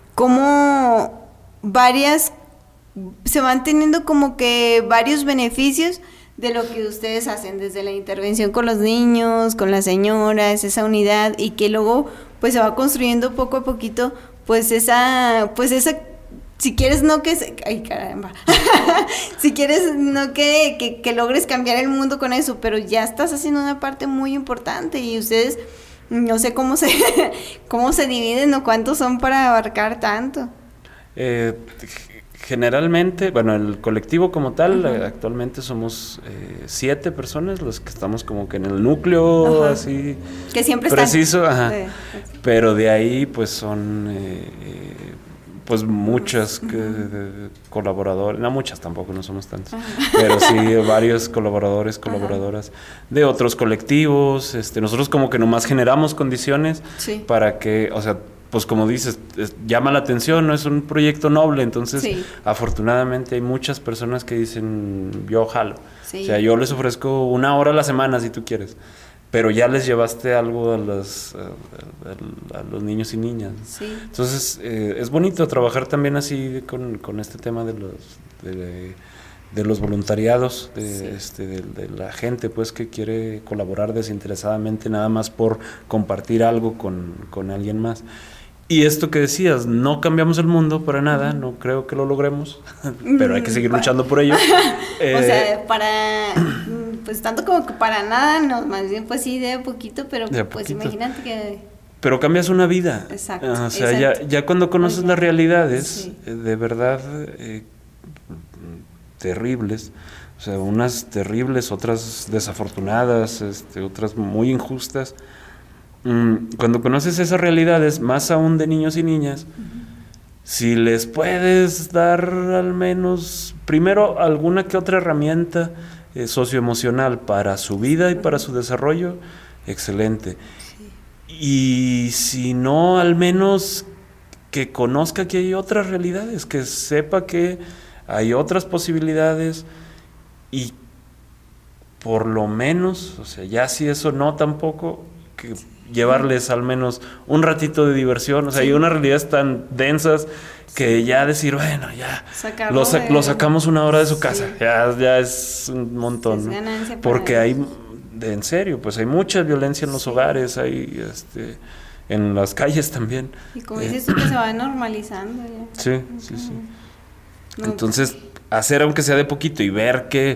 como varias se van teniendo como que varios beneficios de lo que ustedes hacen, desde la intervención con los niños, con las señoras, esa unidad, y que luego pues se va construyendo poco a poquito pues esa, pues esa, si quieres no que, se, ay caramba, si quieres no que, que, que logres cambiar el mundo con eso, pero ya estás haciendo una parte muy importante y ustedes, no sé cómo se, cómo se dividen o cuántos son para abarcar tanto. Eh, generalmente, bueno, el colectivo como tal, uh-huh. actualmente somos eh, siete personas los que estamos como que en el núcleo, uh-huh. así que siempre preciso, están. Ajá. Sí. Pero de ahí pues son eh, eh, pues muchas uh-huh. que, colaboradores, no muchas tampoco, no somos tantos, uh-huh. pero sí varios colaboradores, colaboradoras uh-huh. de otros colectivos. Este, nosotros como que nomás generamos condiciones sí. para que, o sea, pues como dices, es, llama la atención, no es un proyecto noble, entonces sí. afortunadamente hay muchas personas que dicen, yo jalo, sí. o sea, yo les ofrezco una hora a la semana si tú quieres, pero ya les llevaste algo a los, a, a, a los niños y niñas. Sí. Entonces, eh, es bonito trabajar también así con, con este tema de los, de, de los voluntariados, de, sí. este, de, de la gente pues que quiere colaborar desinteresadamente nada más por compartir algo con, con alguien más. Y esto que decías, no cambiamos el mundo para nada, no creo que lo logremos, pero hay que seguir luchando por ello. eh, o sea, para, pues tanto como que para nada, no, más bien pues sí, de a poquito, pero de a pues poquito. Imagínate que... Pero cambias una vida. Exacto. O sea, exacto. Ya, ya cuando conoces las realidades, sí. de verdad, eh, terribles, o sea, unas terribles, otras desafortunadas, este, otras muy injustas. Cuando conoces esas realidades, más aún de niños y niñas, uh-huh. si les puedes dar al menos, primero, alguna que otra herramienta eh, socioemocional para su vida y para su desarrollo, excelente. Sí. Y si no, al menos que conozca que hay otras realidades, que sepa que hay otras posibilidades y por lo menos, o sea, ya si eso no tampoco, que llevarles al menos un ratito de diversión, o sea, sí. hay unas realidades tan densas que sí. ya decir, bueno, ya lo, sa- de... lo sacamos una hora de su casa, sí. ya, ya es un montón, ¿no? Porque hay, de, en serio, pues hay mucha violencia en los sí. hogares, hay este, en las calles también. Y como dices tú, que se va normalizando ya. Sí, sí, sí. No. Entonces, hacer aunque sea de poquito y ver que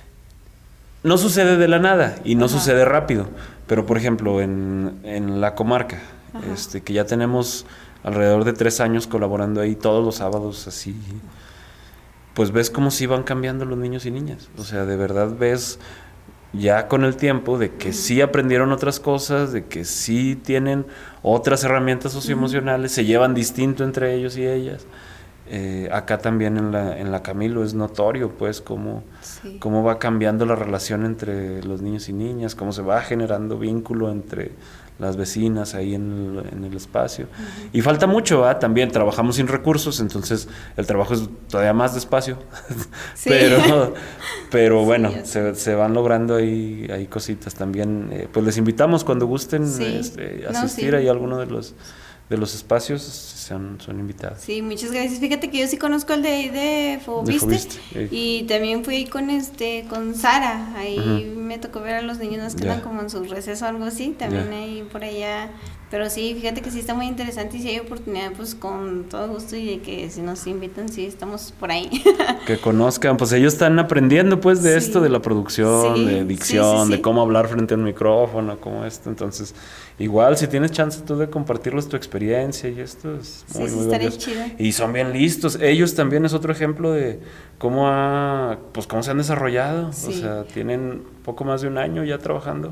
no sucede de la nada y no Ajá. sucede rápido. Pero, por ejemplo, en, en la comarca, este, que ya tenemos alrededor de tres años colaborando ahí todos los sábados, así, pues ves cómo sí van cambiando los niños y niñas. O sea, de verdad ves ya con el tiempo de que sí aprendieron otras cosas, de que sí tienen otras herramientas socioemocionales, se llevan distinto entre ellos y ellas. Eh, acá también en la, en la Camilo es notorio pues cómo, sí. cómo va cambiando la relación entre los niños y niñas, cómo se va generando vínculo entre las vecinas ahí en el, en el espacio. Uh-huh. Y falta mucho, ¿eh? También trabajamos sin recursos, entonces el trabajo es todavía más despacio. Sí. pero pero sí, bueno, se, se van logrando ahí, ahí cositas también. Eh, pues les invitamos cuando gusten sí. este, asistir no, sí. ahí a alguno de los de los espacios son, son invitadas. Sí, muchas gracias. Fíjate que yo sí conozco el de, de Fobiste, de Fobiste eh. y también fui con este con Sara, ahí uh-huh. me tocó ver a los niños que quedan como en su receso o algo así, también yeah. ahí por allá, pero sí, fíjate que sí está muy interesante y si hay oportunidad, pues con todo gusto y de que si nos invitan, sí, estamos por ahí. Que conozcan, pues ellos están aprendiendo pues de sí. esto, de la producción, sí. de dicción, sí, sí, sí. de cómo hablar frente a un micrófono, como esto, entonces... Igual, si tienes chance tú de compartirles tu experiencia y esto es muy, sí, muy valioso. Y son bien listos. Ellos también es otro ejemplo de cómo ha, pues cómo se han desarrollado. Sí. O sea, tienen poco más de un año ya trabajando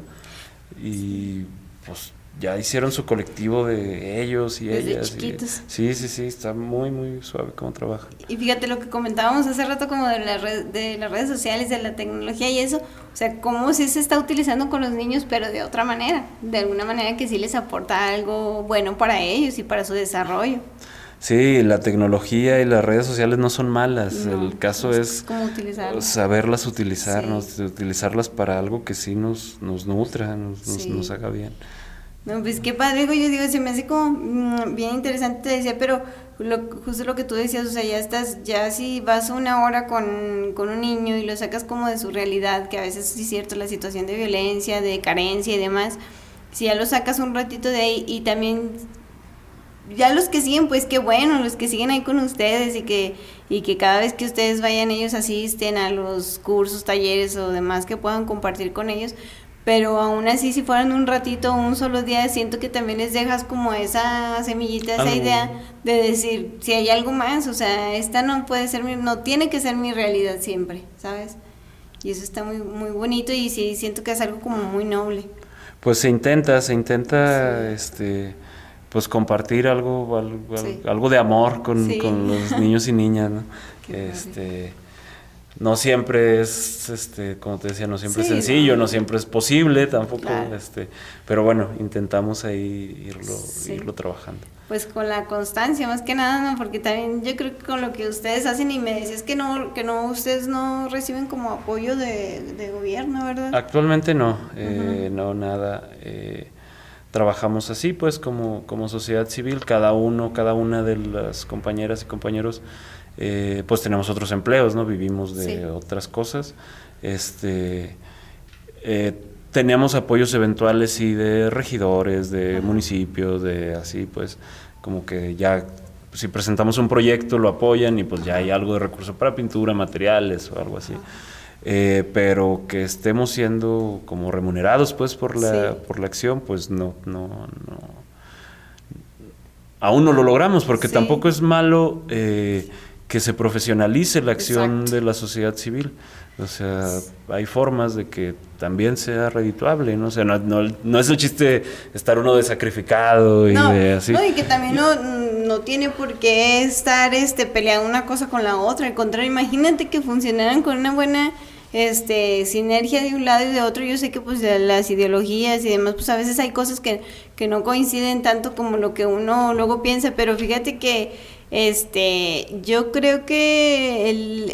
y pues ya hicieron su colectivo de ellos y desde ellas. Chiquitos. Y, sí, sí, sí, está muy, muy suave cómo trabajan. Y fíjate lo que comentábamos hace rato como de, la red, de las redes sociales, de la tecnología y eso, o sea, cómo sí se está utilizando con los niños, pero de otra manera, de alguna manera que sí les aporta algo bueno para ellos y para su desarrollo. Sí, la tecnología y las redes sociales no son malas, no, el caso es saberlas utilizar, sí. nos, utilizarlas para algo que sí nos, nos nutra, nos, sí. nos, nos haga bien. No, pues qué padre, yo digo, se me hace como mmm, bien interesante, te decía, pero lo, justo lo que tú decías, o sea, ya estás, ya si vas una hora con, con un niño y lo sacas como de su realidad, que a veces sí es cierto, la situación de violencia, de carencia y demás, si ya lo sacas un ratito de ahí y también, ya los que siguen, pues qué bueno, los que siguen ahí con ustedes y que, y que cada vez que ustedes vayan, ellos asisten a los cursos, talleres o demás que puedan compartir con ellos. Pero aún así, si fueran un ratito o un solo día, siento que también les dejas como esa semillita, esa algo. idea de decir, si hay algo más, o sea, esta no puede ser mi, no tiene que ser mi realidad siempre, ¿sabes? Y eso está muy muy bonito y sí, siento que es algo como muy noble. Pues se intenta, se intenta, sí. este, pues compartir algo, algo, sí. algo de amor con, sí. con los niños y niñas, ¿no? Qué este... padre. No siempre es, este, como te decía, no siempre sí, es sencillo, no. no siempre es posible tampoco, claro. este, pero bueno, intentamos ahí irlo, sí. irlo trabajando. Pues con la constancia, más que nada, ¿no? Porque también yo creo que con lo que ustedes hacen, y me decías que no, que no, ustedes no reciben como apoyo de, de gobierno, ¿verdad? Actualmente no, eh, uh-huh. no, nada, eh, trabajamos así, pues, como, como sociedad civil, cada uno, cada una de las compañeras y compañeros, Eh, pues tenemos otros empleos, ¿no? Vivimos de sí. otras cosas. Este, eh, teníamos apoyos eventuales y de regidores, de uh-huh. municipios, de así, pues, como que ya, si presentamos un proyecto, lo apoyan y pues ya hay algo de recurso para pintura, materiales o algo así. Uh-huh. Eh, pero que estemos siendo como remunerados, pues, por la, sí. por la acción, pues no, no, no. Aún no lo logramos, porque sí. tampoco es malo eh, que se profesionalice la acción Exacto. de la sociedad civil. O sea, hay formas de que también sea redituable, ¿no? O sea, no, no, no es el chiste estar uno de sacrificado y no, de así. No, y que también no, no tiene por qué estar este, peleando una cosa con la otra. Al contrario, imagínate que funcionaran con una buena este sinergia de un lado y de otro. Yo sé que pues las ideologías y demás, pues a veces hay cosas que, que no coinciden tanto como lo que uno luego piensa, pero fíjate que Este, yo creo que el,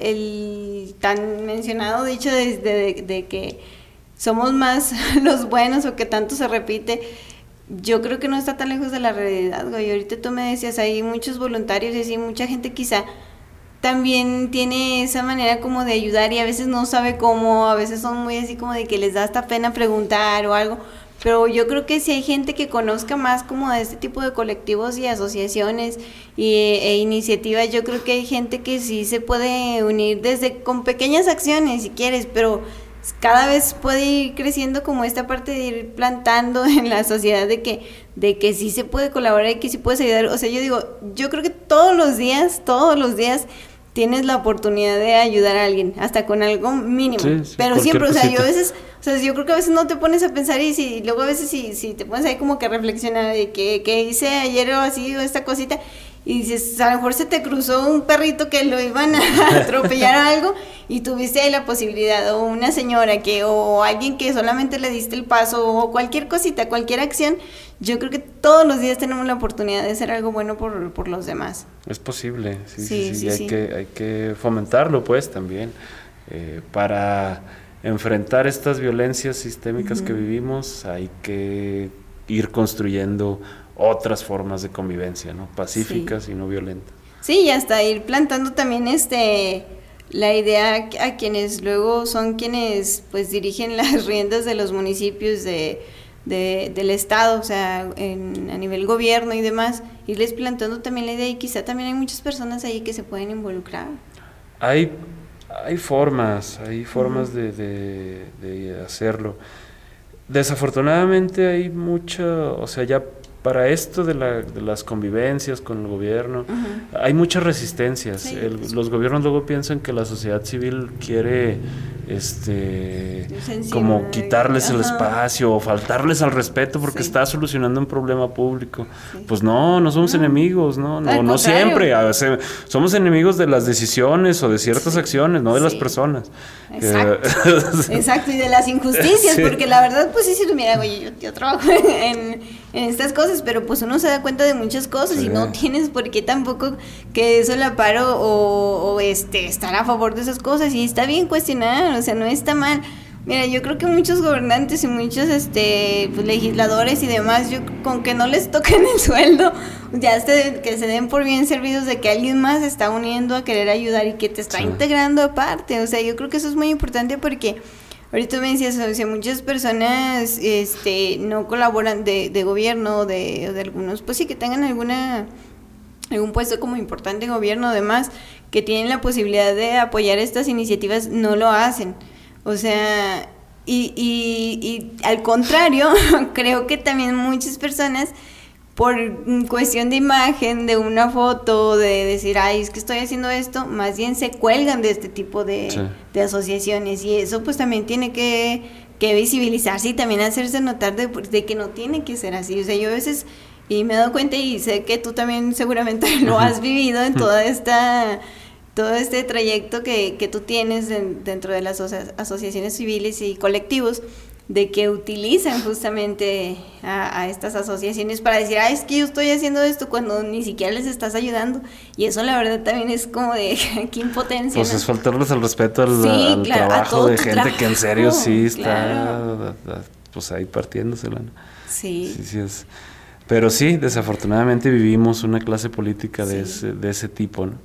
el tan mencionado dicho de, de, de que somos más los buenos o que tanto se repite, yo creo que no está tan lejos de la realidad, güey. Ahorita tú me decías, hay muchos voluntarios y así, mucha gente quizá también tiene esa manera como de ayudar y a veces no sabe cómo, a veces son muy así como de que les da hasta pena preguntar o algo. Pero yo creo que si hay gente que conozca más como de este tipo de colectivos y asociaciones y, e iniciativas, yo creo que hay gente que sí se puede unir desde con pequeñas acciones si quieres, pero cada vez puede ir creciendo como esta parte de ir plantando en la sociedad de que, de que sí se puede colaborar y que sí puedes ayudar. O sea, yo digo, yo creo que todos los días, todos los días tienes la oportunidad de ayudar a alguien, hasta con algo mínimo, sí, sí, pero siempre, cosita. O sea, yo a veces, o sea, yo creo que a veces no te pones a pensar y si, luego a veces si, si te pones ahí como que a reflexionar de que, que hice ayer o así o esta cosita, y dices, a lo mejor se te cruzó un perrito que lo iban a atropellar o algo, y tuviste ahí la posibilidad, o una señora que, o alguien que solamente le diste el paso, o cualquier cosita, cualquier acción. Yo creo que todos los días tenemos la oportunidad de hacer algo bueno por, por los demás. Es posible, sí, sí, sí, sí, sí, y hay, sí. Que, hay que fomentarlo pues también, eh, para enfrentar estas violencias sistémicas uh-huh. que vivimos, hay que ir construyendo otras formas de convivencia, ¿no? Pacíficas sí. y no violentas. Sí, y hasta ir plantando también este la idea a quienes luego son quienes pues dirigen las riendas de los municipios de, de del estado, o sea, en, a nivel gobierno y demás, irles plantando también la idea, y quizá también hay muchas personas ahí que se pueden involucrar. Hay, hay formas, hay formas uh-huh. de, de, de hacerlo. Desafortunadamente hay mucho, o sea, ya para esto de, la, de las convivencias con el gobierno, uh-huh. hay muchas resistencias. Sí. El, los gobiernos luego piensan que la sociedad civil quiere este como quitarles uh-huh. el espacio o faltarles al respeto porque sí. está solucionando un problema público. Sí. Pues no, no somos uh-huh. enemigos, no, no, no siempre. A veces somos enemigos de las decisiones o de ciertas sí. acciones, no de sí. las personas. Exacto. Exacto, y de las injusticias, sí. porque la verdad, pues sí, si mira, güey, yo, yo trabajo en, en estas cosas, pero pues uno se da cuenta de muchas cosas sí. y no tienes por qué tampoco que solapar o, o, o este estar a favor de esas cosas, y está bien cuestionar, o sea, no está mal. Mira, yo creo que muchos gobernantes y muchos este pues, legisladores y demás, yo con que no les toquen el sueldo, ya este, que se den por bien servidos de que alguien más se está uniendo a querer ayudar y que te está sí. integrando aparte. O sea, yo creo que eso es muy importante porque ahorita me decías, o sea, muchas personas este no colaboran de, de gobierno, de, de algunos, pues sí, que tengan alguna algún puesto como importante en gobierno, además, que tienen la posibilidad de apoyar estas iniciativas, no lo hacen. O sea, y, y, y al contrario, creo que también muchas personas, por cuestión de imagen, de una foto, de decir, ay, es que estoy haciendo esto, más bien se cuelgan de este tipo de, sí. de asociaciones, y eso pues también tiene que, que visibilizarse y también hacerse notar de, de que no tiene que ser así. O sea, yo a veces, y me he dado cuenta, y sé que tú también seguramente lo has vivido en toda esta... todo este trayecto que, que tú tienes en, dentro de las aso- asociaciones civiles y colectivos, de que utilizan justamente a, a estas asociaciones para decir, ah, es que yo estoy haciendo esto cuando ni siquiera les estás ayudando, y eso la verdad también es como de qué impotencia. Pues ¿no? Es faltarles el respeto al, sí, al claro, trabajo de gente trabajo, que en serio sí está claro. pues ahí partiéndosela, ¿no? Sí. Sí, sí es. Pero sí, desafortunadamente vivimos una clase política de, sí. ese, de ese tipo, ¿no?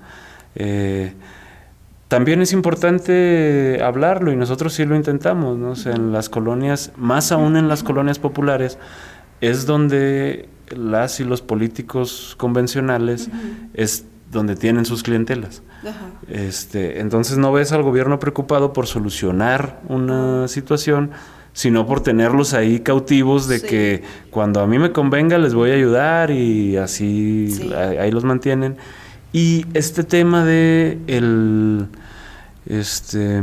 Eh, también es importante hablarlo, y nosotros sí lo intentamos, ¿no? O sea, en las colonias, más aún en las colonias populares, es donde las y los políticos convencionales uh-huh. es donde tienen sus clientelas. Uh-huh. Este, entonces no ves al gobierno preocupado por solucionar una situación, sino por tenerlos ahí cautivos de sí. que cuando a mí me convenga les voy a ayudar, y así sí. ahí, ahí los mantienen. Y este tema de el este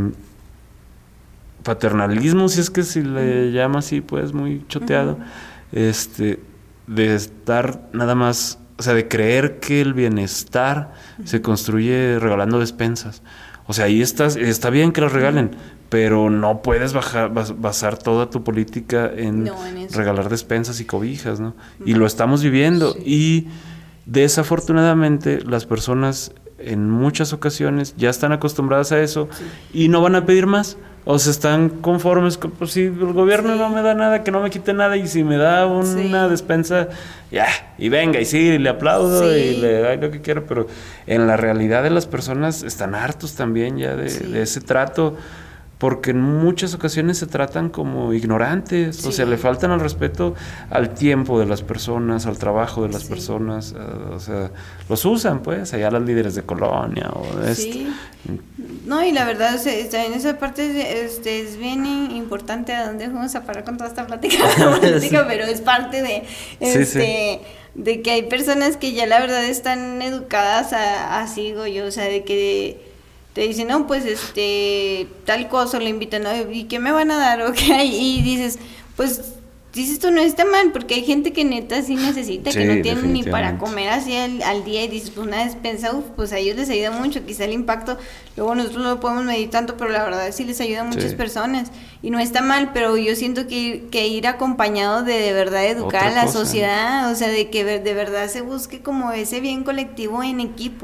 paternalismo, si es que se le llama así, pues muy choteado, uh-huh. este de estar nada más, o sea, de creer que el bienestar uh-huh. se construye regalando despensas. O sea, ahí estás, está bien que las regalen, uh-huh. pero no puedes bajar, bas, basar toda tu política en, no, en regalar despensas y cobijas, ¿no? Uh-huh. Y lo estamos viviendo, sí. y desafortunadamente las personas en muchas ocasiones ya están acostumbradas a eso sí. y no van a pedir más, o se están conformes con, pues si el gobierno sí. no me da nada, que no me quite nada, y si me da una sí. despensa, ya, y venga, y sí, le aplaudo sí. y le doy lo que quiero, pero en la realidad de las personas están hartos también ya de, sí. de ese trato, porque en muchas ocasiones se tratan como ignorantes, sí. o sea, le faltan al respeto al tiempo de las personas, al trabajo de las sí. personas, uh, o sea, los usan pues, allá las líderes de colonia o de sí. esto. No, y la verdad, o sea, en esa parte este, es bien importante a dónde vamos a parar con toda esta plática política, sí. pero es parte de, este, sí, sí. de que hay personas que ya la verdad están educadas a, así digo yo, o sea, de que te dicen, no, pues, este, tal cosa, le invitan, ¿no? ¿Y qué me van a dar? Okay. Y dices, pues, dices tú, no está mal, porque hay gente que neta sí necesita, sí, que no tienen ni para comer así al, al día, y dices, pues, una despensa, uf, pues a ellos les ayuda mucho, quizá el impacto, luego nosotros no lo podemos medir tanto, pero la verdad sí les ayuda a muchas sí. personas, y no está mal, pero yo siento que ir, que ir acompañado de de verdad educar Otra a la cosa. sociedad, o sea, de que de verdad se busque como ese bien colectivo en equipo.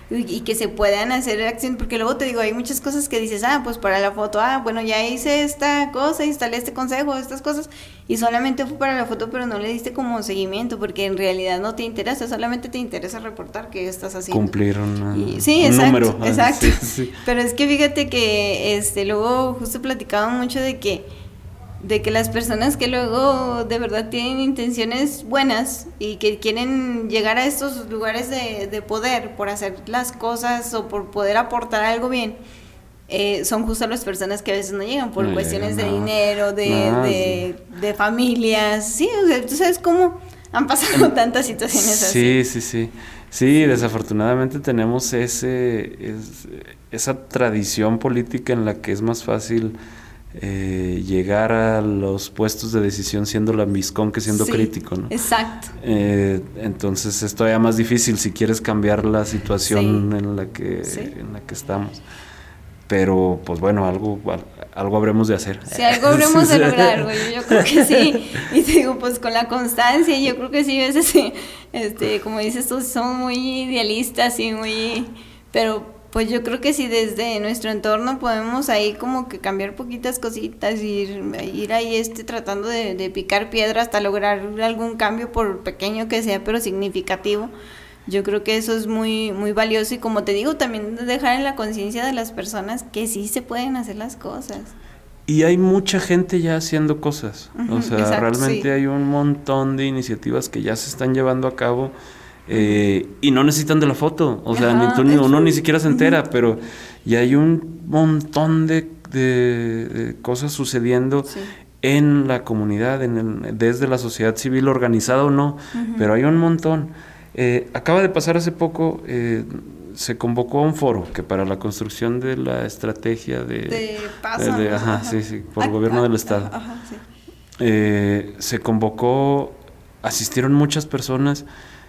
y, y que se puedan hacer acción, porque luego te digo, hay muchas cosas que dices, ah, pues para la foto, ah, bueno, ya hice esta cosa, instalé este consejo, estas cosas, y solamente fue para la foto, pero no le diste como seguimiento, porque en realidad no te interesa, solamente te interesa reportar qué estás haciendo. Cumplir una, y, sí, un exacto, número. Exacto, sí, sí. Pero es que fíjate que este luego justo platicaban mucho de que de que las personas que luego de verdad tienen intenciones buenas y que quieren llegar a estos lugares de, de poder por hacer las cosas o por poder aportar algo bien, eh, son justo las personas que a veces no llegan por no cuestiones llegan, no. de dinero, de, no, de, sí. de familias, sí, o sea, tú sabes cómo han pasado tantas situaciones sí, así. Sí, sí, sí. Sí, desafortunadamente tenemos ese es, esa tradición política en la que es más fácil eh, llegar a los puestos de decisión siendo lambiscón que siendo sí, crítico, ¿no? Exacto. Eh, entonces es todavía más difícil si quieres cambiar la situación sí. en la que sí. en la que estamos. Pero pues bueno, algo algo habremos de hacer. Sí, algo habremos de lograr, güey. Yo creo que sí. Y te digo, pues con la constancia, yo creo que sí, a veces sí, este, como dices tú, somos muy idealistas y muy, pero pues yo creo que sí desde nuestro entorno podemos ahí como que cambiar poquitas cositas, ir, ir ahí este tratando de, de picar piedra hasta lograr algún cambio, por pequeño que sea, pero significativo. Yo creo que eso es muy muy valioso y como te digo, también dejar en la conciencia de las personas que sí se pueden hacer las cosas. Y hay mucha gente ya haciendo cosas, uh-huh, o sea, exacto, realmente sí. hay un montón de iniciativas que ya se están llevando a cabo eh, y no necesitan de la foto, o sea, Ajá, ni tú ni uno ni siquiera se entera, uh-huh. pero ya hay un montón de, de, de cosas sucediendo sí. en la comunidad, en el, desde la sociedad civil organizada o no, uh-huh. pero hay un montón. Eh, acaba de pasar hace poco, eh, se convocó a un foro que para la construcción de la estrategia de... De paso. De, de, ajá, ajá. Sí, sí, por el gobierno del estado. Ajá, sí. eh, se convocó, asistieron muchas personas.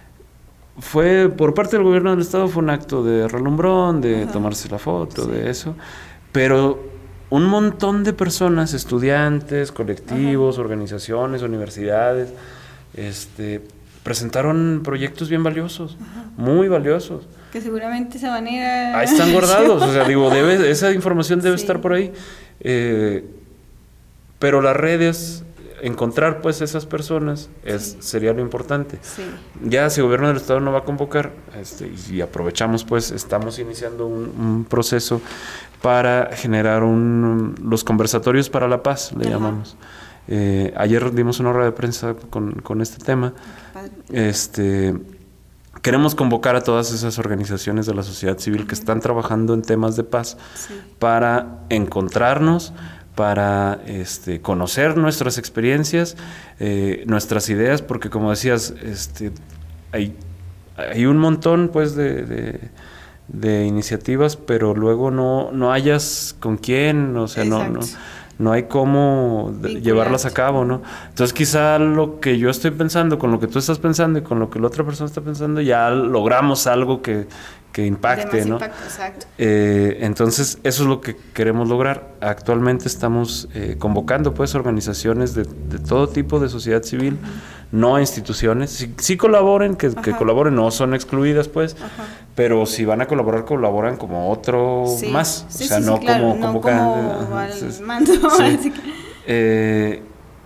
Fue, por parte del gobierno del estado, fue un acto de relumbrón, de ajá. tomarse la foto, sí. de eso. Pero un montón de personas, estudiantes, colectivos, ajá. organizaciones, universidades, este... presentaron proyectos bien valiosos, ajá. muy valiosos. Que seguramente se van a ir a... Ahí están guardados, o sea, digo, debe, esa información debe sí. estar por ahí. Eh, pero las redes, encontrar pues esas personas es, sí. sería lo importante. Sí. Ya si el gobierno del estado no va a convocar, este, y aprovechamos pues, estamos iniciando un, un proceso para generar un, los conversatorios para la paz, le ajá. llamamos. Eh, ayer dimos una rueda de prensa con, con este tema. Este, queremos convocar a todas esas organizaciones de la sociedad civil que están trabajando en temas de paz sí. para encontrarnos, para este, conocer nuestras experiencias, eh, nuestras ideas, porque como decías, este, hay, hay un montón pues de, de, de iniciativas, pero luego no, no hayas con quién, o sea, no, no no hay cómo de, llevarlas a cabo, ¿no? Entonces quizá lo que yo estoy pensando, con lo que tú estás pensando y con lo que la otra persona está pensando, ya logramos algo que, que impacte, de más ¿no? Impacto, exacto. Eh, entonces eso es lo que queremos lograr. Actualmente estamos eh, convocando pues organizaciones de, de todo tipo de sociedad civil, uh-huh. no a instituciones, sí, sí colaboren, que, que colaboren, no son excluidas pues, uh-huh. pero si van a colaborar, colaboran como otro sí. más, sí, o sea, sí, no sí, claro, como no convocando. Como al sí. mando. Sí. Así que... eh,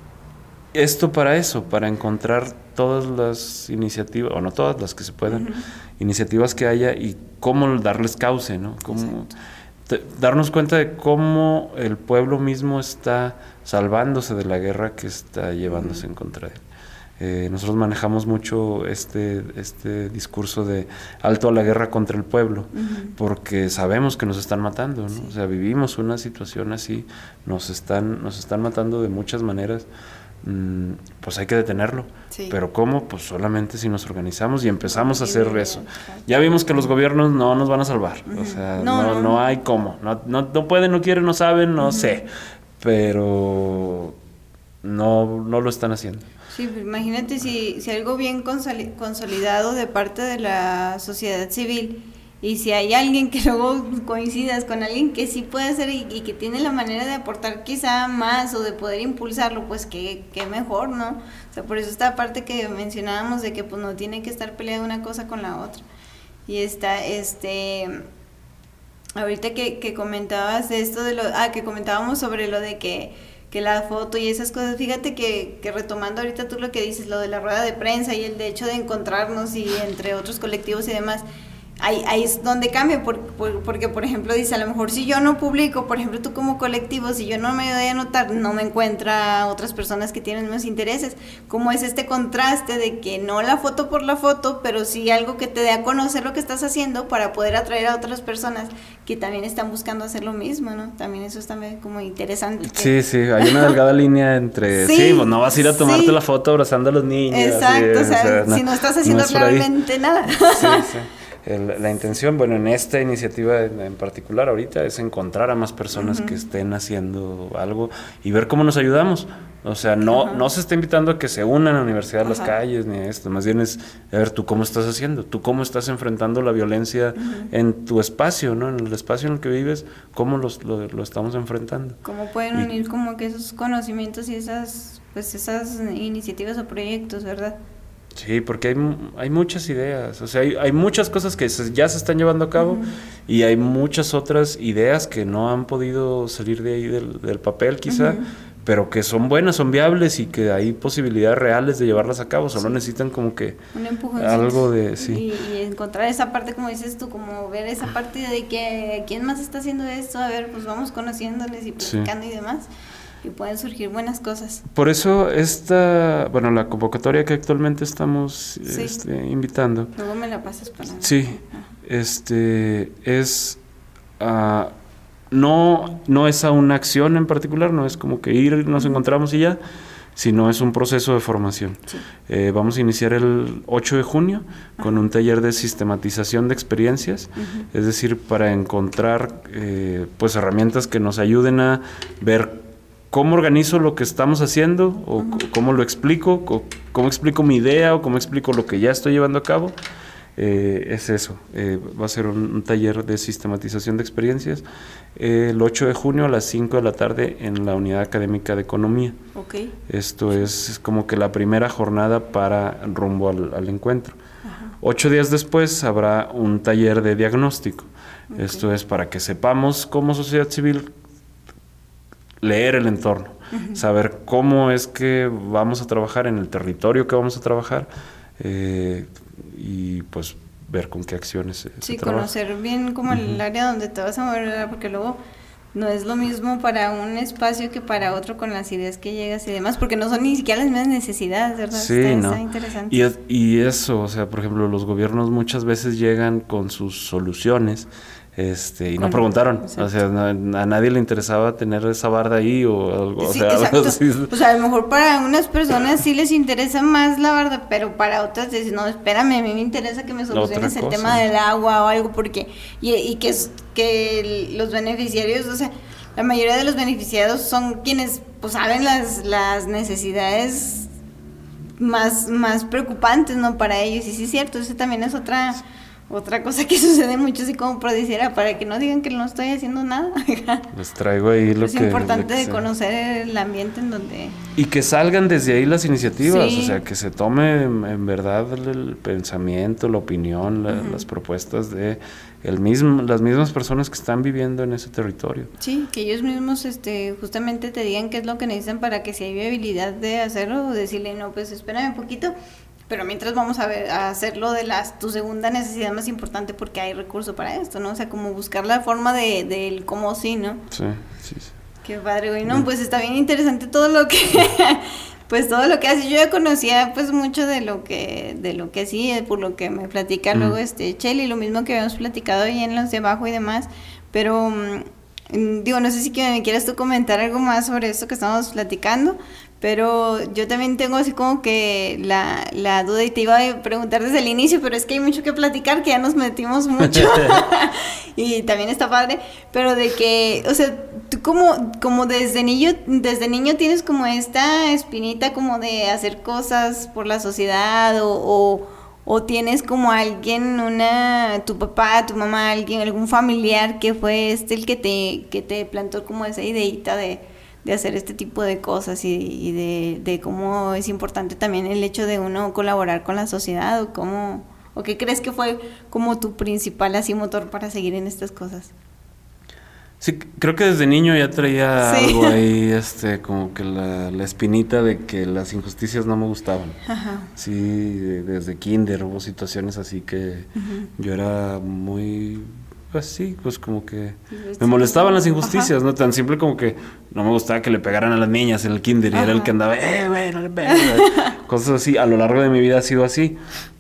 esto para eso, para encontrar todas las iniciativas, o no todas las que se puedan, uh-huh. iniciativas que haya y cómo darles cauce, ¿no? Cómo te, darnos cuenta de cómo el pueblo mismo está salvándose de la guerra que está llevándose uh-huh. en contra de él. Eh, nosotros manejamos mucho este, este discurso de alto a la guerra contra el pueblo, uh-huh. porque sabemos que nos están matando, ¿no? Sí. O sea, vivimos una situación así, nos están, nos están matando de muchas maneras. Pues hay que detenerlo, sí. pero ¿cómo? Pues solamente si nos organizamos y empezamos a hacer eso. Ya vimos que los gobiernos no nos van a salvar, uh-huh. o sea, no, no, no, no hay cómo, no, no, no pueden, no quieren, no saben, no uh-huh. sé, pero no, no lo están haciendo. Sí, imagínate si, si algo bien consolidado de parte de la sociedad civil, y si hay alguien que luego coincidas con alguien que sí puede hacer y, y que tiene la manera de aportar quizá más o de poder impulsarlo, pues que, que mejor, ¿no? O sea, por eso esta parte que mencionábamos de que pues no tiene que estar peleada una cosa con la otra. Y está, este, ahorita que, que comentabas de esto de lo, ah, que comentábamos sobre lo de que, que la foto y esas cosas, fíjate que, que retomando ahorita tú lo que dices, lo de la rueda de prensa y el de hecho de encontrarnos y entre otros colectivos y demás, Ahí, ahí es donde cambia, por, por, porque por ejemplo dice, a lo mejor si yo no publico, por ejemplo tú como colectivo, si yo no me doy a notar, no me encuentra otras personas que tienen más intereses, como es este contraste de que no la foto por la foto, pero sí algo que te dé a conocer lo que estás haciendo para poder atraer a otras personas que también están buscando hacer lo mismo, ¿no? También eso es también como interesante. Sí, sí, hay una delgada línea entre, sí, sí, pues no vas a ir a tomarte sí. la foto abrazando a los niños. Exacto, así, o, sea, o sea, si no, no estás haciendo no realmente nada. Sí, sí. El, la intención, bueno, en esta iniciativa en, en particular ahorita es encontrar a más personas uh-huh. que estén haciendo algo y ver cómo nos ayudamos. O sea, no, uh-huh. no se está invitando a que se unan a la universidad a uh-huh. las calles ni a esto, más bien es, a ver, tú cómo estás haciendo, tú cómo estás enfrentando la violencia uh-huh. en tu espacio, ¿no? En el espacio en el que vives, cómo los, lo, lo estamos enfrentando. Cómo pueden y, unir como que esos conocimientos y esas, pues esas iniciativas o proyectos, ¿verdad? Sí, porque hay, hay muchas ideas, o sea, hay, hay muchas cosas que se, ya se están llevando a cabo uh-huh. y hay muchas otras ideas que no han podido salir de ahí del, del papel quizá, uh-huh. pero que son buenas, son viables y que hay posibilidades reales de llevarlas a cabo, solo sí. necesitan como que un empujón, algo de, sí. Y, y encontrar esa parte, como dices tú, como ver esa parte de que quién más está haciendo esto, a ver, pues vamos conociéndoles y platicando sí. y demás. Y pueden surgir buenas cosas. Por eso esta, bueno, la convocatoria que actualmente estamos sí. este, invitando. Luego me la pasas para mí. Sí, ah. este, es, uh, no, no es a una acción en particular, no es como que ir, nos uh-huh. encontramos y ya, sino es un proceso de formación. Sí. Eh, vamos a iniciar el ocho de junio uh-huh. con un taller de sistematización de experiencias, uh-huh. es decir, para encontrar eh, pues herramientas que nos ayuden a ver cómo organizo lo que estamos haciendo, o uh-huh. cómo lo explico, o cómo explico mi idea, o cómo explico lo que ya estoy llevando a cabo. Eh, es eso, eh, va a ser un, un taller de sistematización de experiencias eh, el ocho de junio a las cinco de la tarde en la Unidad Académica de Economía. Okay. Esto es, es como que la primera jornada para rumbo al, al encuentro. Uh-huh. Ocho días después habrá un taller de diagnóstico. Okay. Esto es para que sepamos como sociedad civil leer el entorno, uh-huh. saber cómo es que vamos a trabajar en el territorio que vamos a trabajar eh, y pues ver con qué acciones se, sí, se trabaja. Conocer bien como uh-huh. el área donde te vas a mover, porque luego no es lo mismo para un espacio que para otro con las ideas que llegas y demás, porque no son ni siquiera las mismas necesidades, ¿verdad? Sí, está, no. Está interesante. Y, y eso, o sea, por ejemplo, los gobiernos muchas veces llegan con sus soluciones Este, y no preguntaron, exacto. o sea, no, a nadie le interesaba tener esa barda ahí o algo, sí, o sea, algo así. O sea, a lo mejor para unas personas sí les interesa más la barda, pero para otras dicen, no, espérame, a mí me interesa que me soluciones el tema del agua o algo, porque, y, y que, que los beneficiarios, o sea, la mayoría de los beneficiados son quienes, pues, saben las, las necesidades más, más preocupantes, ¿no? Para ellos, y sí es cierto, eso también es otra... Otra cosa que sucede mucho, así como prodiciera, para que no digan que no estoy haciendo nada. Les traigo ahí lo es que... Es importante lo que de conocer el ambiente en donde... Y que salgan desde ahí las iniciativas, sí. o sea, que se tome en verdad el, el pensamiento, la opinión, la, uh-huh. las propuestas de el mismo, las mismas personas que están viviendo en ese territorio. Sí, que ellos mismos este, justamente te digan qué es lo que necesitan para que si hay viabilidad de hacerlo, o decirle, no, pues espérame un poquito, pero mientras vamos a ver a hacerlo de las tu segunda necesidad más importante porque hay recurso para esto, ¿no? O sea, como buscar la forma de del cómo sí, ¿no? Sí, sí, sí. Qué padre, güey. No, pues está bien interesante todo lo que pues todo lo que hace. Yo ya conocía pues mucho de lo que de lo que sí, por lo que me platica mm. luego este Cheli, lo mismo que habíamos platicado ahí en los de abajo y demás, pero um, digo, no sé si me quieres tú comentar algo más sobre esto que estamos platicando. Pero yo también tengo así como que la, la duda y te iba a preguntar desde el inicio, pero es que hay mucho que platicar, que ya nos metimos mucho y también está padre, pero de que, o sea, tú como, como desde niño, desde niño tienes como esta espinita como de hacer cosas por la sociedad o, o, o tienes como alguien, una, tu papá, tu mamá, alguien, algún familiar que fue este el que te, que te plantó como esa ideita de... de hacer este tipo de cosas y, y de, de cómo es importante también el hecho de uno colaborar con la sociedad o cómo, ¿O qué crees que fue como tu principal así motor para seguir en estas cosas? Sí, creo que desde niño ya traía sí. algo ahí, este, como que la, la espinita de que las injusticias no me gustaban. Ajá. Sí, desde kinder hubo situaciones así que uh-huh. yo era muy, pues sí, pues como que sí, me molestaban las injusticias, ajá. no tan simple como que no me gustaba que le pegaran a las niñas en el kinder, ajá. y era el que andaba, eh, güey, no le pegues, cosas así. A lo largo de mi vida ha sido así.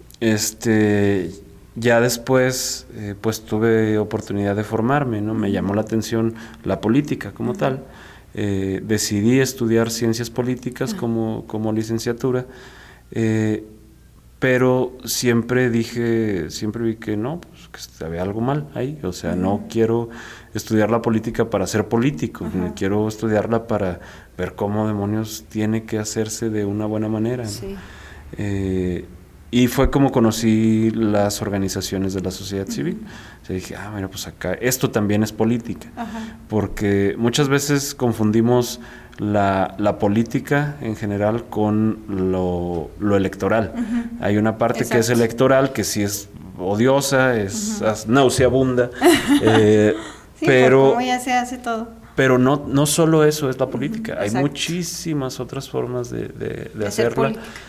Este... Ya después, eh, pues tuve oportunidad de formarme, ¿no? Me llamó la atención la política como uh-huh. tal. Eh, decidí estudiar ciencias políticas uh-huh. como, como licenciatura, eh, pero siempre dije, siempre vi que no, pues que había algo mal ahí. O sea, uh-huh. no quiero estudiar la política para ser político, uh-huh. quiero estudiarla para ver cómo demonios tiene que hacerse de una buena manera, ¿no? Sí. Eh, Y fue como conocí las organizaciones de la sociedad civil. Uh-huh. O sea, dije, ah, bueno, pues acá, esto también es política. Uh-huh. Porque muchas veces confundimos la, la política en general con lo, lo electoral. Uh-huh. Hay una parte Exacto. que es electoral, que sí es odiosa, es uh-huh. nauseabunda. eh, sí, pero como ya se hace todo. Pero no, no solo eso es la política. Uh-huh. Hay muchísimas otras formas de, de, de, de hacerla.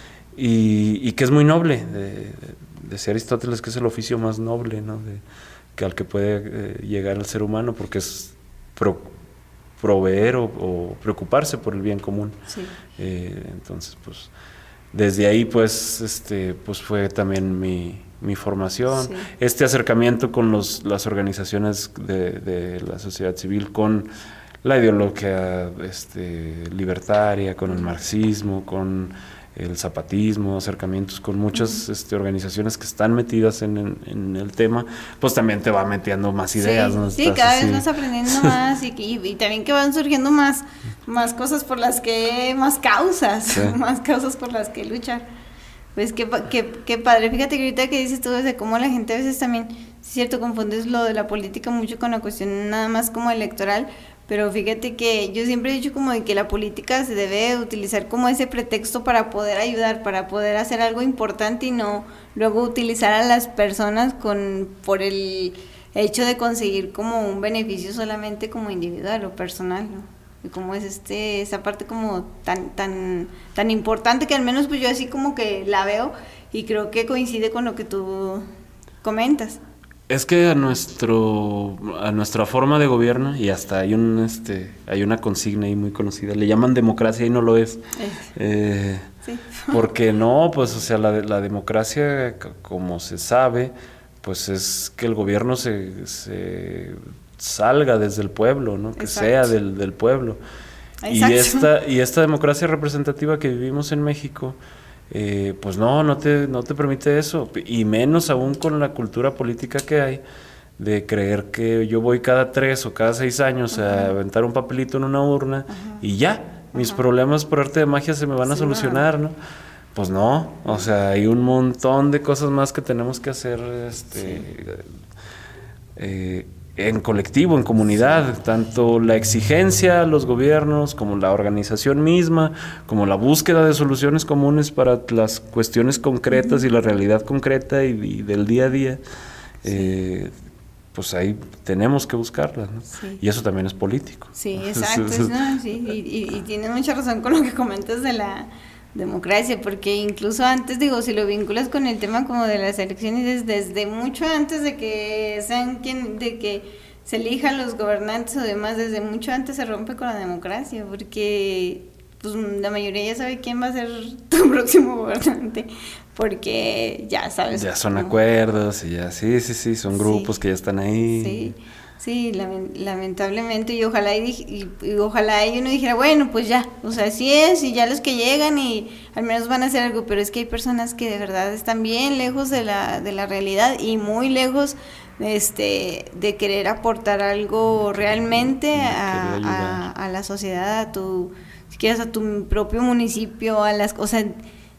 Y, y que es muy noble, de, decía Aristóteles que es el oficio más noble, ¿no? De, que al que puede eh, llegar el ser humano, porque es pro, proveer o, o preocuparse por el bien común. Sí. Eh, entonces, pues, desde ahí, pues, este, pues fue también mi, mi formación, sí. este acercamiento con los, las organizaciones de, de la sociedad civil, con la ideología este, libertaria, con el marxismo, con el zapatismo, acercamientos con muchas uh-huh. este, organizaciones que están metidas en, en, en el tema, pues también te va metiendo más ideas, sí, ¿no? Sí, cada así. vez vas aprendiendo más y, y, y también que van surgiendo más, más cosas por las que, más causas, sí. más causas por las que luchar. Pues qué, qué, qué padre, fíjate que ahorita que dices tú de cómo la gente a veces también, es cierto, confundes lo de la política mucho con la cuestión nada más como electoral, pero fíjate que yo siempre he dicho como de que la política se debe utilizar como ese pretexto para poder ayudar, para poder hacer algo importante y no luego utilizar a las personas con por el hecho de conseguir como un beneficio solamente como individual o personal, ¿no? Y como es este esa parte como tan tan tan importante que al menos pues yo así como que la veo y creo que coincide con lo que tú comentas. Es que a nuestro a nuestra forma de gobierno, y hasta hay un este hay una consigna ahí muy conocida, le llaman democracia y no lo es. Eh, sí. Porque no, pues o sea, la, la democracia, como se sabe, pues es que el gobierno se, se salga desde el pueblo, ¿no? Que Exacto. sea del, del pueblo. Exacto. Y esta, y esta democracia representativa que vivimos en México, Eh, pues no, no te, no te permite eso, y menos aún con la cultura política que hay, de creer que yo voy cada tres o cada seis años uh-huh. a aventar un papelito en una urna uh-huh. y ya, mis uh-huh. problemas por arte de magia se me van a sí, solucionar, ¿no? Pues no, o sea, hay un montón de cosas más que tenemos que hacer este, sí. eh, en colectivo, en comunidad, tanto la exigencia a los gobiernos como la organización misma, como la búsqueda de soluciones comunes para las cuestiones concretas uh-huh. y la realidad concreta y, y del día a día, sí. eh, pues ahí tenemos que buscarlas, ¿no? Sí. Y eso también es político. Sí, exacto, no, sí, y, y, y tienes mucha razón con lo que comentas de la democracia, porque incluso antes, digo, si lo vinculas con el tema como de las elecciones, desde mucho antes de que sean quien, de que se elijan los gobernantes o demás, desde mucho antes se rompe con la democracia, porque pues la mayoría ya sabe quién va a ser tu próximo gobernante, porque ya sabes. Ya son cómo. acuerdos y ya, sí, sí, sí, son grupos sí. que ya están ahí. Sí. Sí, lamentablemente, y ojalá y, y, y ojalá y uno dijera, bueno, pues ya, o sea, así es, y ya los que llegan y al menos van a hacer algo, pero es que hay personas que de verdad están bien lejos de la de la realidad y muy lejos este de querer aportar algo realmente a, a, a la sociedad, a tu, si quieres, a tu propio municipio, a las, o sea,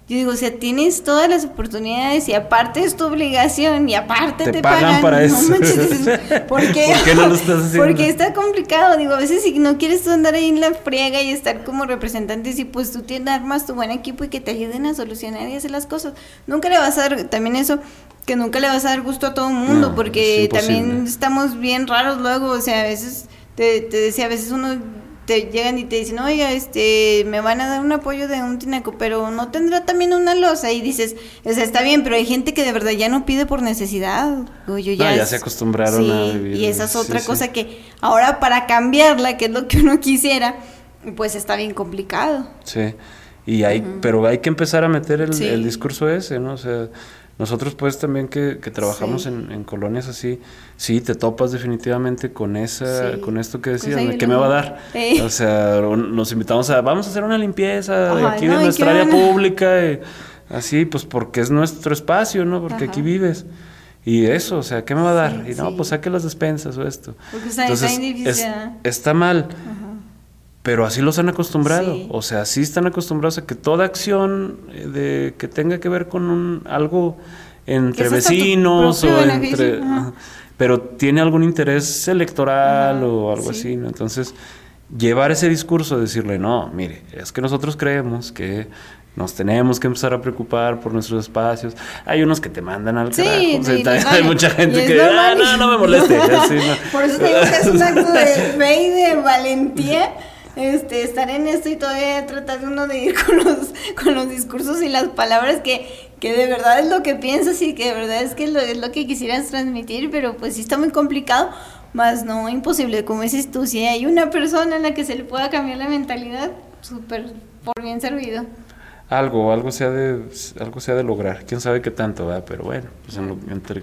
Yo digo, o sea, tienes todas las oportunidades y aparte es tu obligación y aparte te, te pagan, pagan para no eso. Manches, ¿por qué? ¿Por qué no lo estás haciendo? Porque está complicado, digo, a veces si no quieres tú andar ahí en la friega y estar como representante, si pues tú tienes, armas tu buen equipo y que te ayuden a solucionar y hacer las cosas, nunca le vas a dar, también eso, que nunca le vas a dar gusto a todo el mundo, No, porque también estamos bien raros luego, o sea, a veces, te, te decía, a veces uno... te llegan y te dicen, oiga, este, me van a dar un apoyo de un tinaco, pero no tendrá también una losa, y dices, o sea, está bien, pero hay gente que de verdad ya no pide por necesidad, o yo ya, no, ya es, se acostumbraron sí, a vivir. Y esa es otra sí, cosa sí. que ahora para cambiarla, que es lo que uno quisiera, pues está bien complicado. Sí, y hay, uh-huh. pero hay que empezar a meter el, sí. el discurso ese, ¿no? O sea, nosotros pues también que, que trabajamos sí. en, en colonias así, sí, te topas definitivamente con esa, sí. con esto que decías, pues ¿qué me va a dar? Sí. O sea, nos invitamos a, vamos a hacer una limpieza Ajá, de aquí no, de nuestra área van? pública, y así, pues porque es nuestro espacio, ¿no? Porque Ajá. aquí vives. Y eso, o sea, ¿qué me va a dar? Sí, y no, sí. pues saque las despensas o esto. Porque está, Entonces, está difícil. Es, está mal. Ajá. Pero así los han acostumbrado, sí. o sea, sí están acostumbrados a que toda acción de que tenga que ver con un algo entre vecinos o entre, Ajá. pero tiene algún interés electoral Ajá. o algo sí. así, ¿no? Entonces, llevar ese discurso, decirle, no, mire, es que nosotros creemos que nos tenemos que empezar a preocupar por nuestros espacios. Hay unos que te mandan al sí, carajo. Sí, o sea, sí, hay mucha gente que, ah, no, no me moleste. Así, no. Por eso te digo que es un acto de fe y de valentía. Este, estar en esto y todavía tratar de uno de ir con los, con los discursos y las palabras que, que de verdad es lo que piensas y que de verdad es que lo, es lo que quisieras transmitir, pero pues sí está muy complicado, más no imposible, como dices tú, si hay una persona en la que se le pueda cambiar la mentalidad, súper por bien servido. Algo, algo se ha de, algo se ha de lograr, quién sabe qué tanto, ¿verdad? Pero bueno, pues en lo, entre...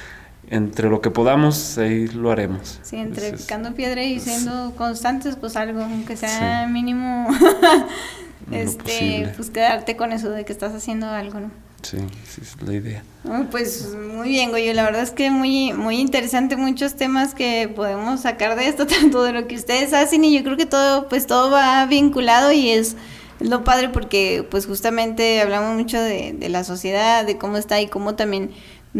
entre lo que podamos, ahí lo haremos. Sí, entre Entonces, picando piedra y siendo es, constantes, pues algo, aunque sea sí. mínimo, este, pues quedarte con eso de que estás haciendo algo, ¿no? Sí, sí, es la idea. Oh, pues muy bien, Goyo, la verdad es que muy, muy interesante, muchos temas que podemos sacar de esto, tanto de lo que ustedes hacen, y yo creo que todo, pues todo va vinculado y es... Es lo padre porque pues justamente hablamos mucho de, de la sociedad, de cómo está y cómo también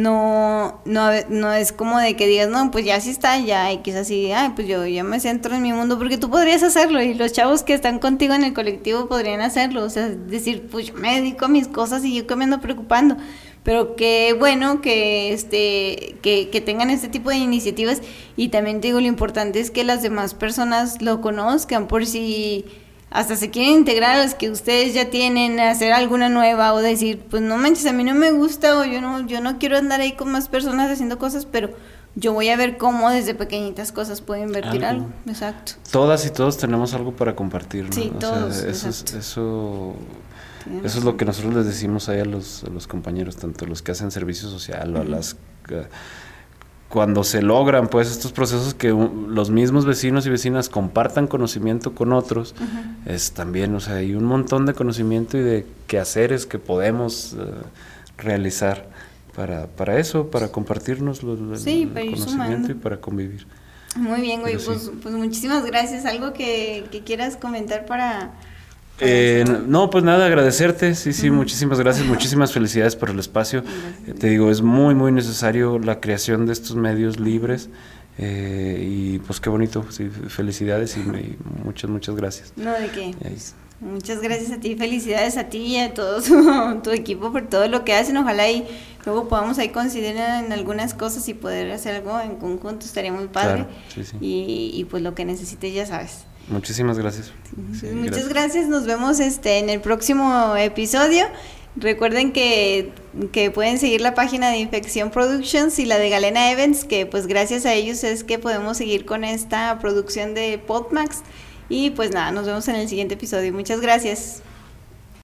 no, no, no es como de que digas, no, pues ya sí está, ya, y quizás así, ay, pues yo ya me centro en mi mundo, porque tú podrías hacerlo y los chavos que están contigo en el colectivo podrían hacerlo, o sea, decir, pues yo me dedico a mis cosas y yo que me ando preocupando, pero qué bueno que este que, que tengan este tipo de iniciativas, y también te digo, lo importante es que las demás personas lo conozcan, por si hasta se quieren integrar a los que ustedes ya tienen, hacer alguna nueva, o decir, pues no manches, a mí no me gusta, o yo no, yo no quiero andar ahí con más personas haciendo cosas, pero yo voy a ver cómo desde pequeñitas cosas puedo invertir algo. algo. Exacto. Todas y todos tenemos algo para compartir, ¿no? Sí, o todos, sea, eso, es, eso, eso es lo que nosotros les decimos ahí a los, a los compañeros, tanto los que hacen servicio social, uh-huh. o a las... Uh, cuando se logran pues estos procesos que un, los mismos vecinos y vecinas compartan conocimiento con otros, uh-huh. es también, o sea, hay un montón de conocimiento y de quehaceres que podemos uh, realizar para, para eso, para compartirnos lo, sí, el, para el conocimiento sumando. Y para convivir. Muy bien, güey, pues, sí. pues muchísimas gracias. ¿Algo que, que quieras comentar para...? Eh, no, pues nada, agradecerte, sí, sí, uh-huh. muchísimas gracias, muchísimas felicidades por el espacio. Eh, te digo, es muy, muy necesario la creación de estos medios libres, eh, y pues qué bonito, sí, felicidades y, y muchas, muchas gracias. No, ¿de qué? Pues, muchas gracias a ti, felicidades a ti y a todo tu, tu equipo por todo lo que hacen, ojalá y luego podamos ahí coincidir en algunas cosas y poder hacer algo en conjunto, estaría muy padre. Claro, sí, sí. Y, y pues lo que necesites ya sabes. Muchísimas gracias. Sí, Muchas gracias. gracias. Nos vemos este en el próximo episodio. Recuerden que, que pueden seguir la página de Infección Productions y la de Galena Events, que pues gracias a ellos es que podemos seguir con esta producción de Podmax. Y pues nada, nos vemos en el siguiente episodio. Muchas gracias.